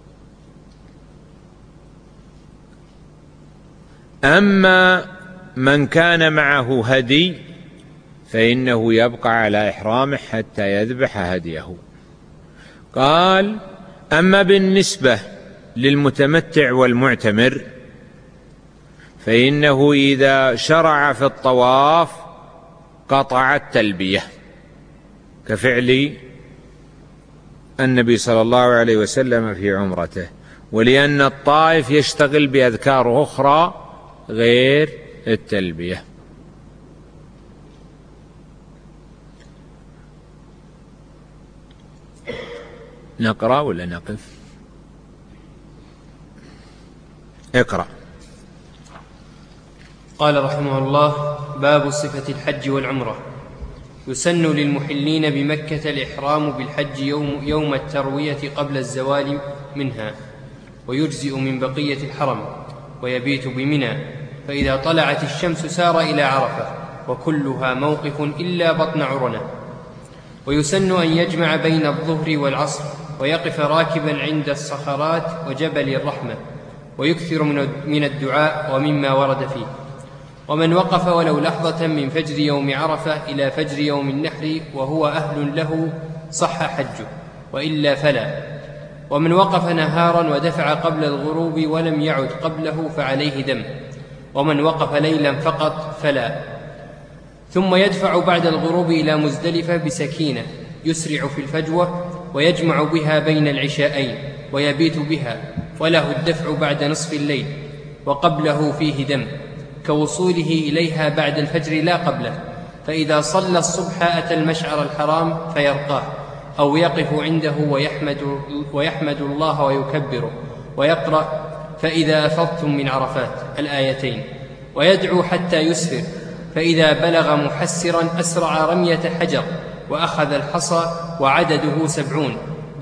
أما من كان معه هدي فإنه يبقى على إحرامه حتى يذبح هديه. قال أما بالنسبة للمتمتع والمعتمر فإنه إذا شرع في الطواف قطع التلبية، كفعل النبي صلى الله عليه وسلم في عمرته، ولأن الطائف يشتغل بأذكار أخرى غير التلبية. نقرأ ولا نقف؟ اقرأ.
قال رحمه الله: باب صفة الحج والعمرة. يسن للمحلين بمكة الإحرام بالحج يوم التروية قبل الزوال منها، ويجزئ من بقية الحرم، ويبيت بمنى، فإذا طلعت الشمس سار إلى عرفة، وكلها موقف إلا بطن عرنة. ويسن أن يجمع بين الظهر والعصر، ويقف راكبا عند الصخرات وجبل الرحمة، ويكثر من الدعاء ومما ورد فيه. ومن وقف ولو لحظة من فجر يوم عرفة إلى فجر يوم النحر وهو أهل له صح حجه، وإلا فلا. ومن وقف نهارا ودفع قبل الغروب ولم يعد قبله فعليه دم، ومن وقف ليلا فقط فلا. ثم يدفع بعد الغروب إلى مزدلفة بسكينة، يسرع في الفجوة ويجمع بها بين العشاءين ويبيت بها، وله الدفع بعد نصف الليل، وقبله فيه دم، كوصوله إليها بعد الفجر لا قبله. فإذا صلى الصبح أتى المشعر الحرام فيرقاه، أو يقف عنده ويحمد الله ويكبره، ويقرأ فإذا أفضتم من عرفات الآيتين، ويدعو حتى يسفر، فإذا بلغ محسرا أسرع رمية حجر وأخذ الحصى، وعدده 70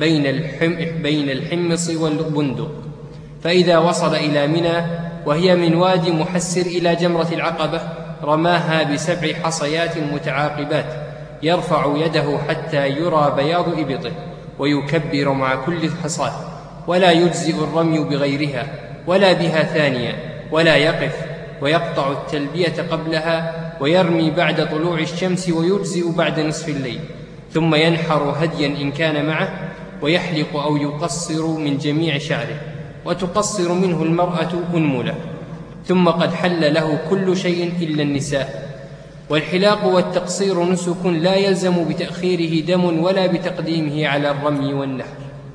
بين الحمص والبندق. فإذا وصل إلى منى وهي من وادي محسر إلى جمرة العقبة رماها ب7 حصيات متعاقبات، يرفع يده حتى يرى بياض إبطه، ويكبر مع كل حصاة، ولا يجزئ الرمي بغيرها ولا بها ثانية، ولا يقف، ويقطع التلبية قبلها، ويرمي بعد طلوع الشمس، ويجزئ بعد نصف الليل. ثم ينحر هديا إن كان معه، ويحلق أو يقصر من جميع شعره، وتقصر منه المرأة أنملة. ثم قد حل له كل شيء إلا النساء. والحلاق والتقصير نسك لا يلزم بتأخيره دم ولا بتقديمه على الرمي والنحر.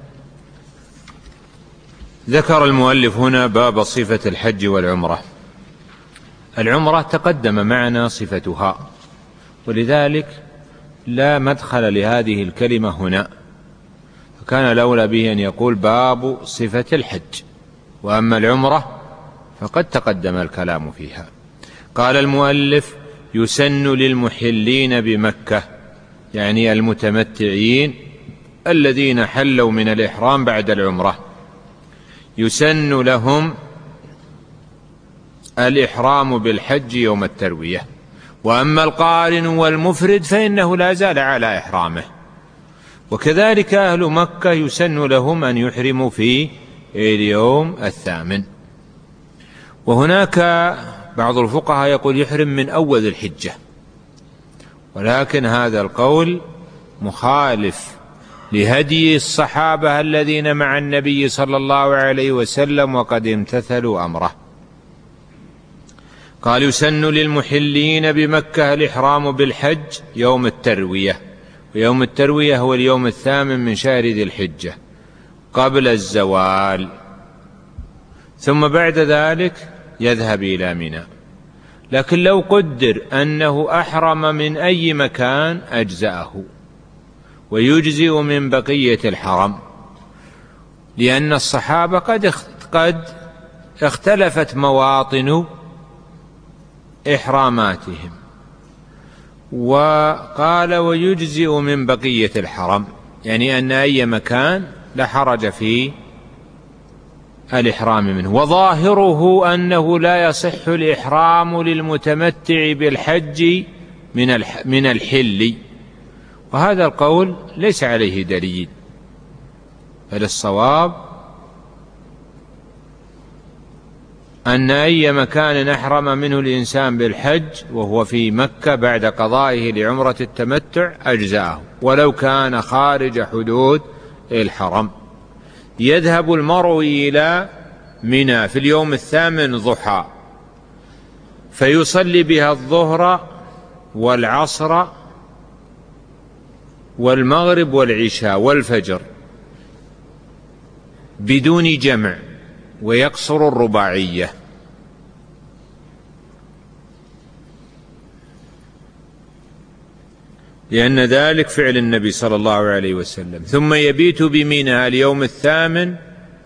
ذكر المؤلف هنا باب صفة الحج والعمرة. العمرة تقدم معنا صفتها، ولذلك لا مدخل لهذه الكلمة هنا، فكان الأولى به أن يقول باب صفة الحج، وأما العمرة فقد تقدم الكلام فيها. قال المؤلف: يسن للمحلين بمكة، يعني المتمتعين الذين حلوا من الإحرام بعد العمرة، يسن لهم الإحرام بالحج يوم التروية. وأما القارن والمفرد فإنه لا زال على إحرامه. وكذلك أهل مكة يسن لهم أن يحرموا في اليوم الثامن. وهناك بعض الفقهاء يقول يحرم من أول الحجة، ولكن هذا القول مخالف لهدي الصحابة الذين مع النبي صلى الله عليه وسلم وقد امتثلوا أمره. قال: يسن للمحلين بمكة الإحرام بالحج يوم التروية، ويوم التروية هو اليوم الثامن من شهر ذي الحجة قبل الزوال، ثم بعد ذلك يذهب إلى منى. لكن لو قدر أنه أحرم من أي مكان أجزأه ويجزئ من بقية الحرم، لأن الصحابة قد اختلفت مواطن إحراماتهم. وقال: ويجزئ من بقية الحرم، يعني أن أي مكان لا حرج في الإحرام منه. وظاهره أنه لا يصح الإحرام للمتمتع بالحج من الحل، وهذا القول ليس عليه دليل، بل الصواب أن أي مكان أحرم منه الإنسان بالحج وهو في مكة بعد قضائه لعمرة التمتع أجزاءه، ولو كان خارج حدود الحرم. يذهب المرء إلى منى في اليوم الثامن ضحى، فيصلي بها الظهر والعصر والمغرب والعشاء والفجر بدون جمع، ويقصر الرباعية. لأن ذلك فعل النبي صلى الله عليه وسلم. ثم يبيت بمنى اليوم الثامن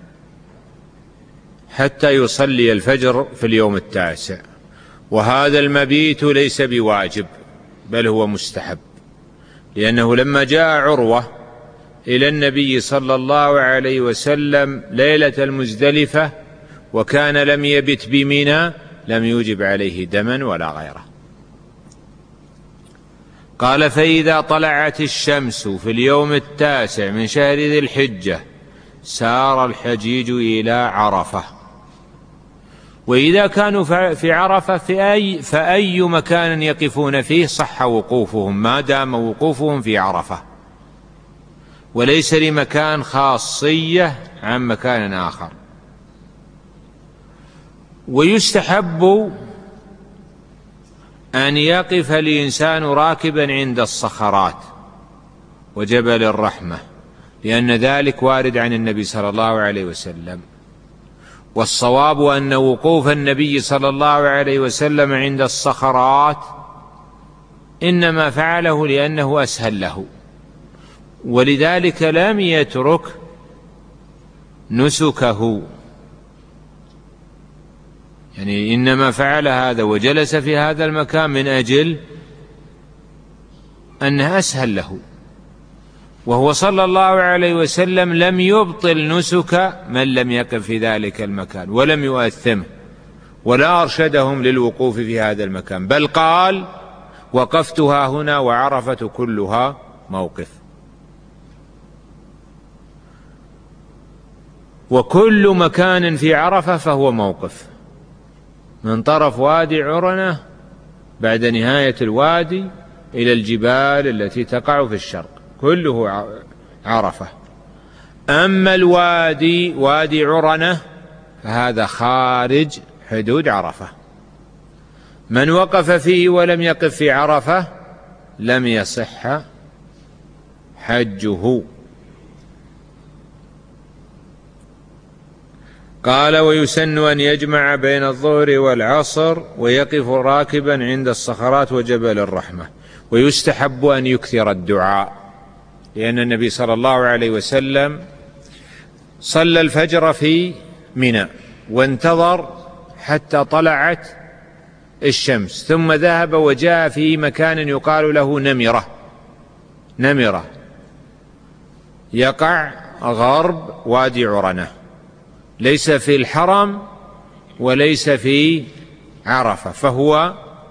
حتى يصلي الفجر في اليوم التاسع، وهذا المبيت ليس بواجب بل هو مستحب، لأنه لما جاء عروة إلى النبي صلى الله عليه وسلم ليلة المزدلفة وكان لم يبت بمنى لم يوجب عليه دما ولا غيره. قال: فإذا طلعت الشمس في اليوم التاسع من شهر ذي الحجة سار الحجيج إلى عرفة. وإذا كانوا في عرفة فأي مكان يقفون فيه صح وقوفهم ما دام وقوفهم في عرفة، وليس لمكان خاصية عن مكان آخر. ويستحب أن يقف الإنسان راكبا عند الصخرات وجبل الرحمة، لأن ذلك وارد عن النبي صلى الله عليه وسلم. والصواب أن وقوف النبي صلى الله عليه وسلم عند الصخرات إنما فعله لأنه أسهل له، ولذلك لم يترك نسكه، يعني إنما فعل هذا وجلس في هذا المكان من أجل أنه أسهل له. وهو صلى الله عليه وسلم لم يبطل نسك من لم يقف في ذلك المكان ولم يؤثمه ولا أرشدهم للوقوف في هذا المكان، بل قال: وقفتها هنا وعرفة كلها موقف. وكل مكان في عرفة فهو موقف، من طرف وادي عرنة بعد نهاية الوادي إلى الجبال التي تقع في الشرق كله عرفة. أما الوادي وادي عرنة فهذا خارج حدود عرفة، من وقف فيه ولم يقف في عرفة لم يصح حجه. قال: ويسن أن يجمع بين الظهر والعصر ويقف راكبا عند الصخرات وجبل الرحمة. ويستحب أن يكثر الدعاء، لأن النبي صلى الله عليه وسلم صلى الفجر في منى وانتظر حتى طلعت الشمس، ثم ذهب وجاء في مكان يقال له نمرة يقع غرب وادي عرنة، ليس في الحرم وليس في عرفة، فهو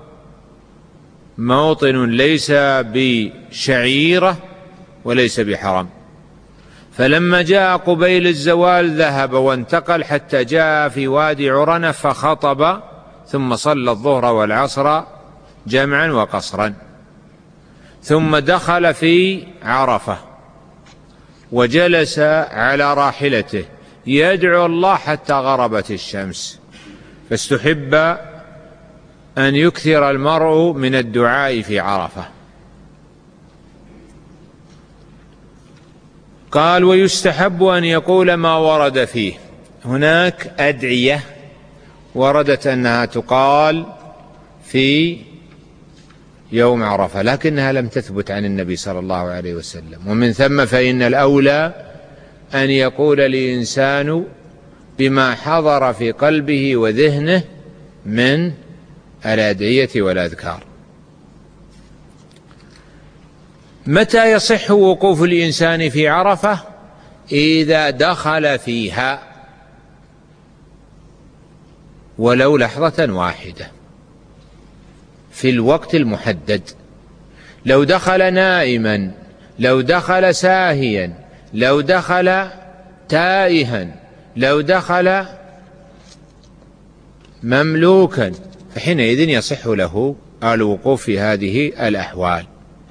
موطن ليس بشعيرة وليس بحرم. فلما جاء قبيل الزوال ذهب وانتقل حتى جاء في وادي عرنة فخطب، ثم صلى الظهر والعصر جمعا وقصرا، ثم دخل في عرفة وجلس على راحلته يدعو الله حتى غربت الشمس. فاستحب أن يكثر المرء من الدعاء في عرفة. قال: ويستحب أن يقول ما ورد فيه. هناك أدعية وردت أنها تقال في يوم عرفة، لكنها لم تثبت عن النبي صلى الله عليه وسلم، ومن ثم فإن الأولى أن يقول الإنسان بما حضر في قلبه وذهنه من الأدعية والأذكار. متى يصح وقوف الإنسان في عرفة؟ إذا دخل فيها ولو لحظة واحدة في الوقت المحدد. لو دخل نائما، لو دخل ساهيا، لو دخل تائها، لو دخل مملوكا، فحينئذ يصح له الوقوف في هذه الأحوال.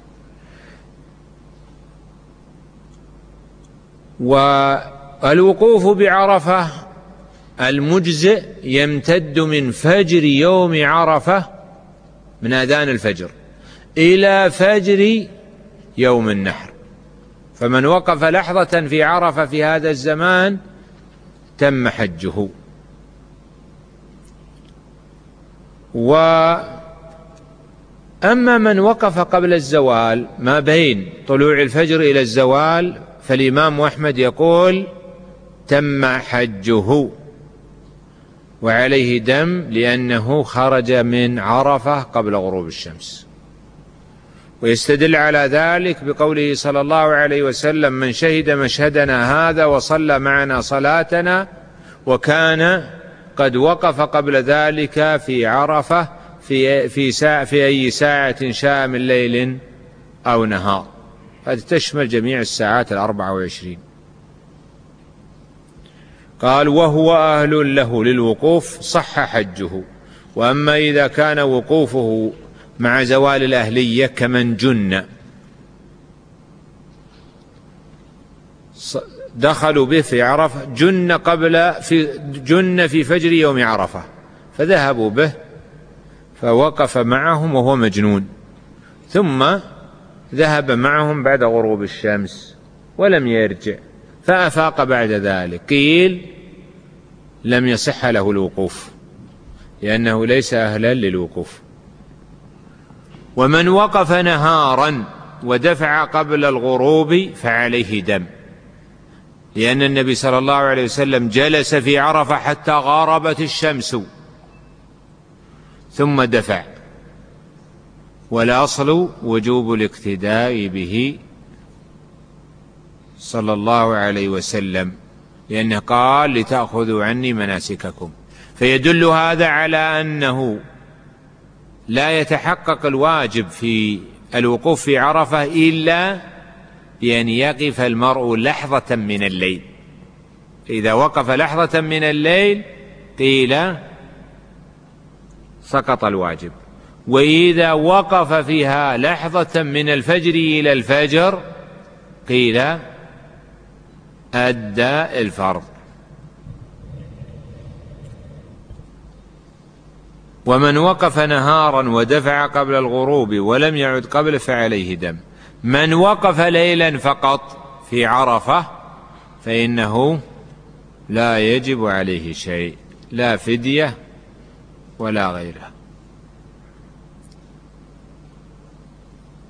والوقوف بعرفة المجزئ يمتد من فجر يوم عرفة، من أذان الفجر إلى فجر يوم النحر. فمن وقف لحظة في عرفة في هذا الزمان تم حجه. وأما من وقف قبل الزوال ما بين طلوع الفجر إلى الزوال، فالإمام أحمد يقول تم حجه وعليه دم، لأنه خرج من عرفة قبل غروب الشمس. ويستدل على ذلك بقوله صلى الله عليه وسلم: من شهد مشهدنا هذا وصلى معنا صلاتنا وكان قد وقف قبل ذلك في عرفة في أي ساعة شاء من ليل أو نهار. هذه تشمل جميع الساعات 24. قال: وهو أهل له للوقوف صح حجه. وأما إذا كان وقوفه مع زوال الأهلية كمن دخلوا به في عرفة، جن في فجر يوم عرفة، فذهبوا به فوقف معهم وهو مجنون، ثم ذهب معهم بعد غروب الشمس ولم يرجع، فأفاق بعد ذلك، قيل لم يصح له الوقوف لأنه ليس أهلا للوقوف. ومن وقف نهارا ودفع قبل الغروب فعليه دم، لأن النبي صلى الله عليه وسلم جلس في عرفة حتى غربت الشمس ثم دفع، والأصل وجوب الاقتداء به صلى الله عليه وسلم، لأنه قال: لتأخذوا عني مناسككم. فيدل هذا على أنه لا يتحقق الواجب في الوقوف في عرفة إلا بأن يقف المرء لحظة من الليل. إذا وقف لحظة من الليل قيل سقط الواجب، وإذا وقف فيها لحظة من الفجر إلى الفجر قيل أدى الفرض. ومن وقف نهارا ودفع قبل الغروب ولم يعد قبل فعليه دم. من وقف ليلا فقط في عرفة فإنه لا يجب عليه شيء، لا فدية ولا غيره.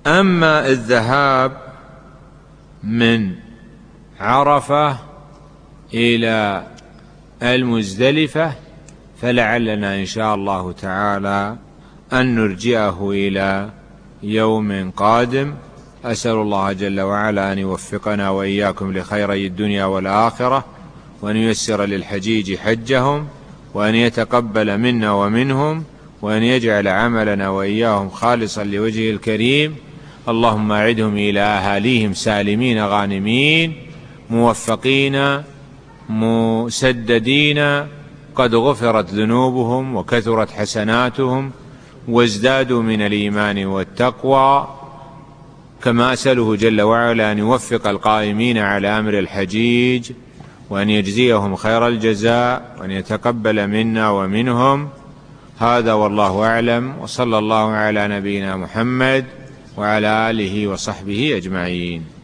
أما الذهاب من عرفة إلى المزدلفة فلعلنا إن شاء الله تعالى أن نرجئه إلى يوم قادم. أسأل الله جل وعلا أن يوفقنا وإياكم لخيري الدنيا والآخرة، وأن ييسر للحجيج حجهم، وأن يتقبل منا ومنهم، وأن يجعل عملنا وإياهم خالصا لوجهه الكريم. اللهم أعدهم إلى أهاليهم سالمين غانمين موفقين مسددين، قد غفرت ذنوبهم وكثرت حسناتهم وازدادوا من الإيمان والتقوى. كما أسأله جل وعلا أن يوفق القائمين على أمر الحجيج، وأن يجزيهم خير الجزاء، وأن يتقبل منا ومنهم. هذا والله أعلم، وصلى الله على نبينا محمد وعلى آله وصحبه أجمعين.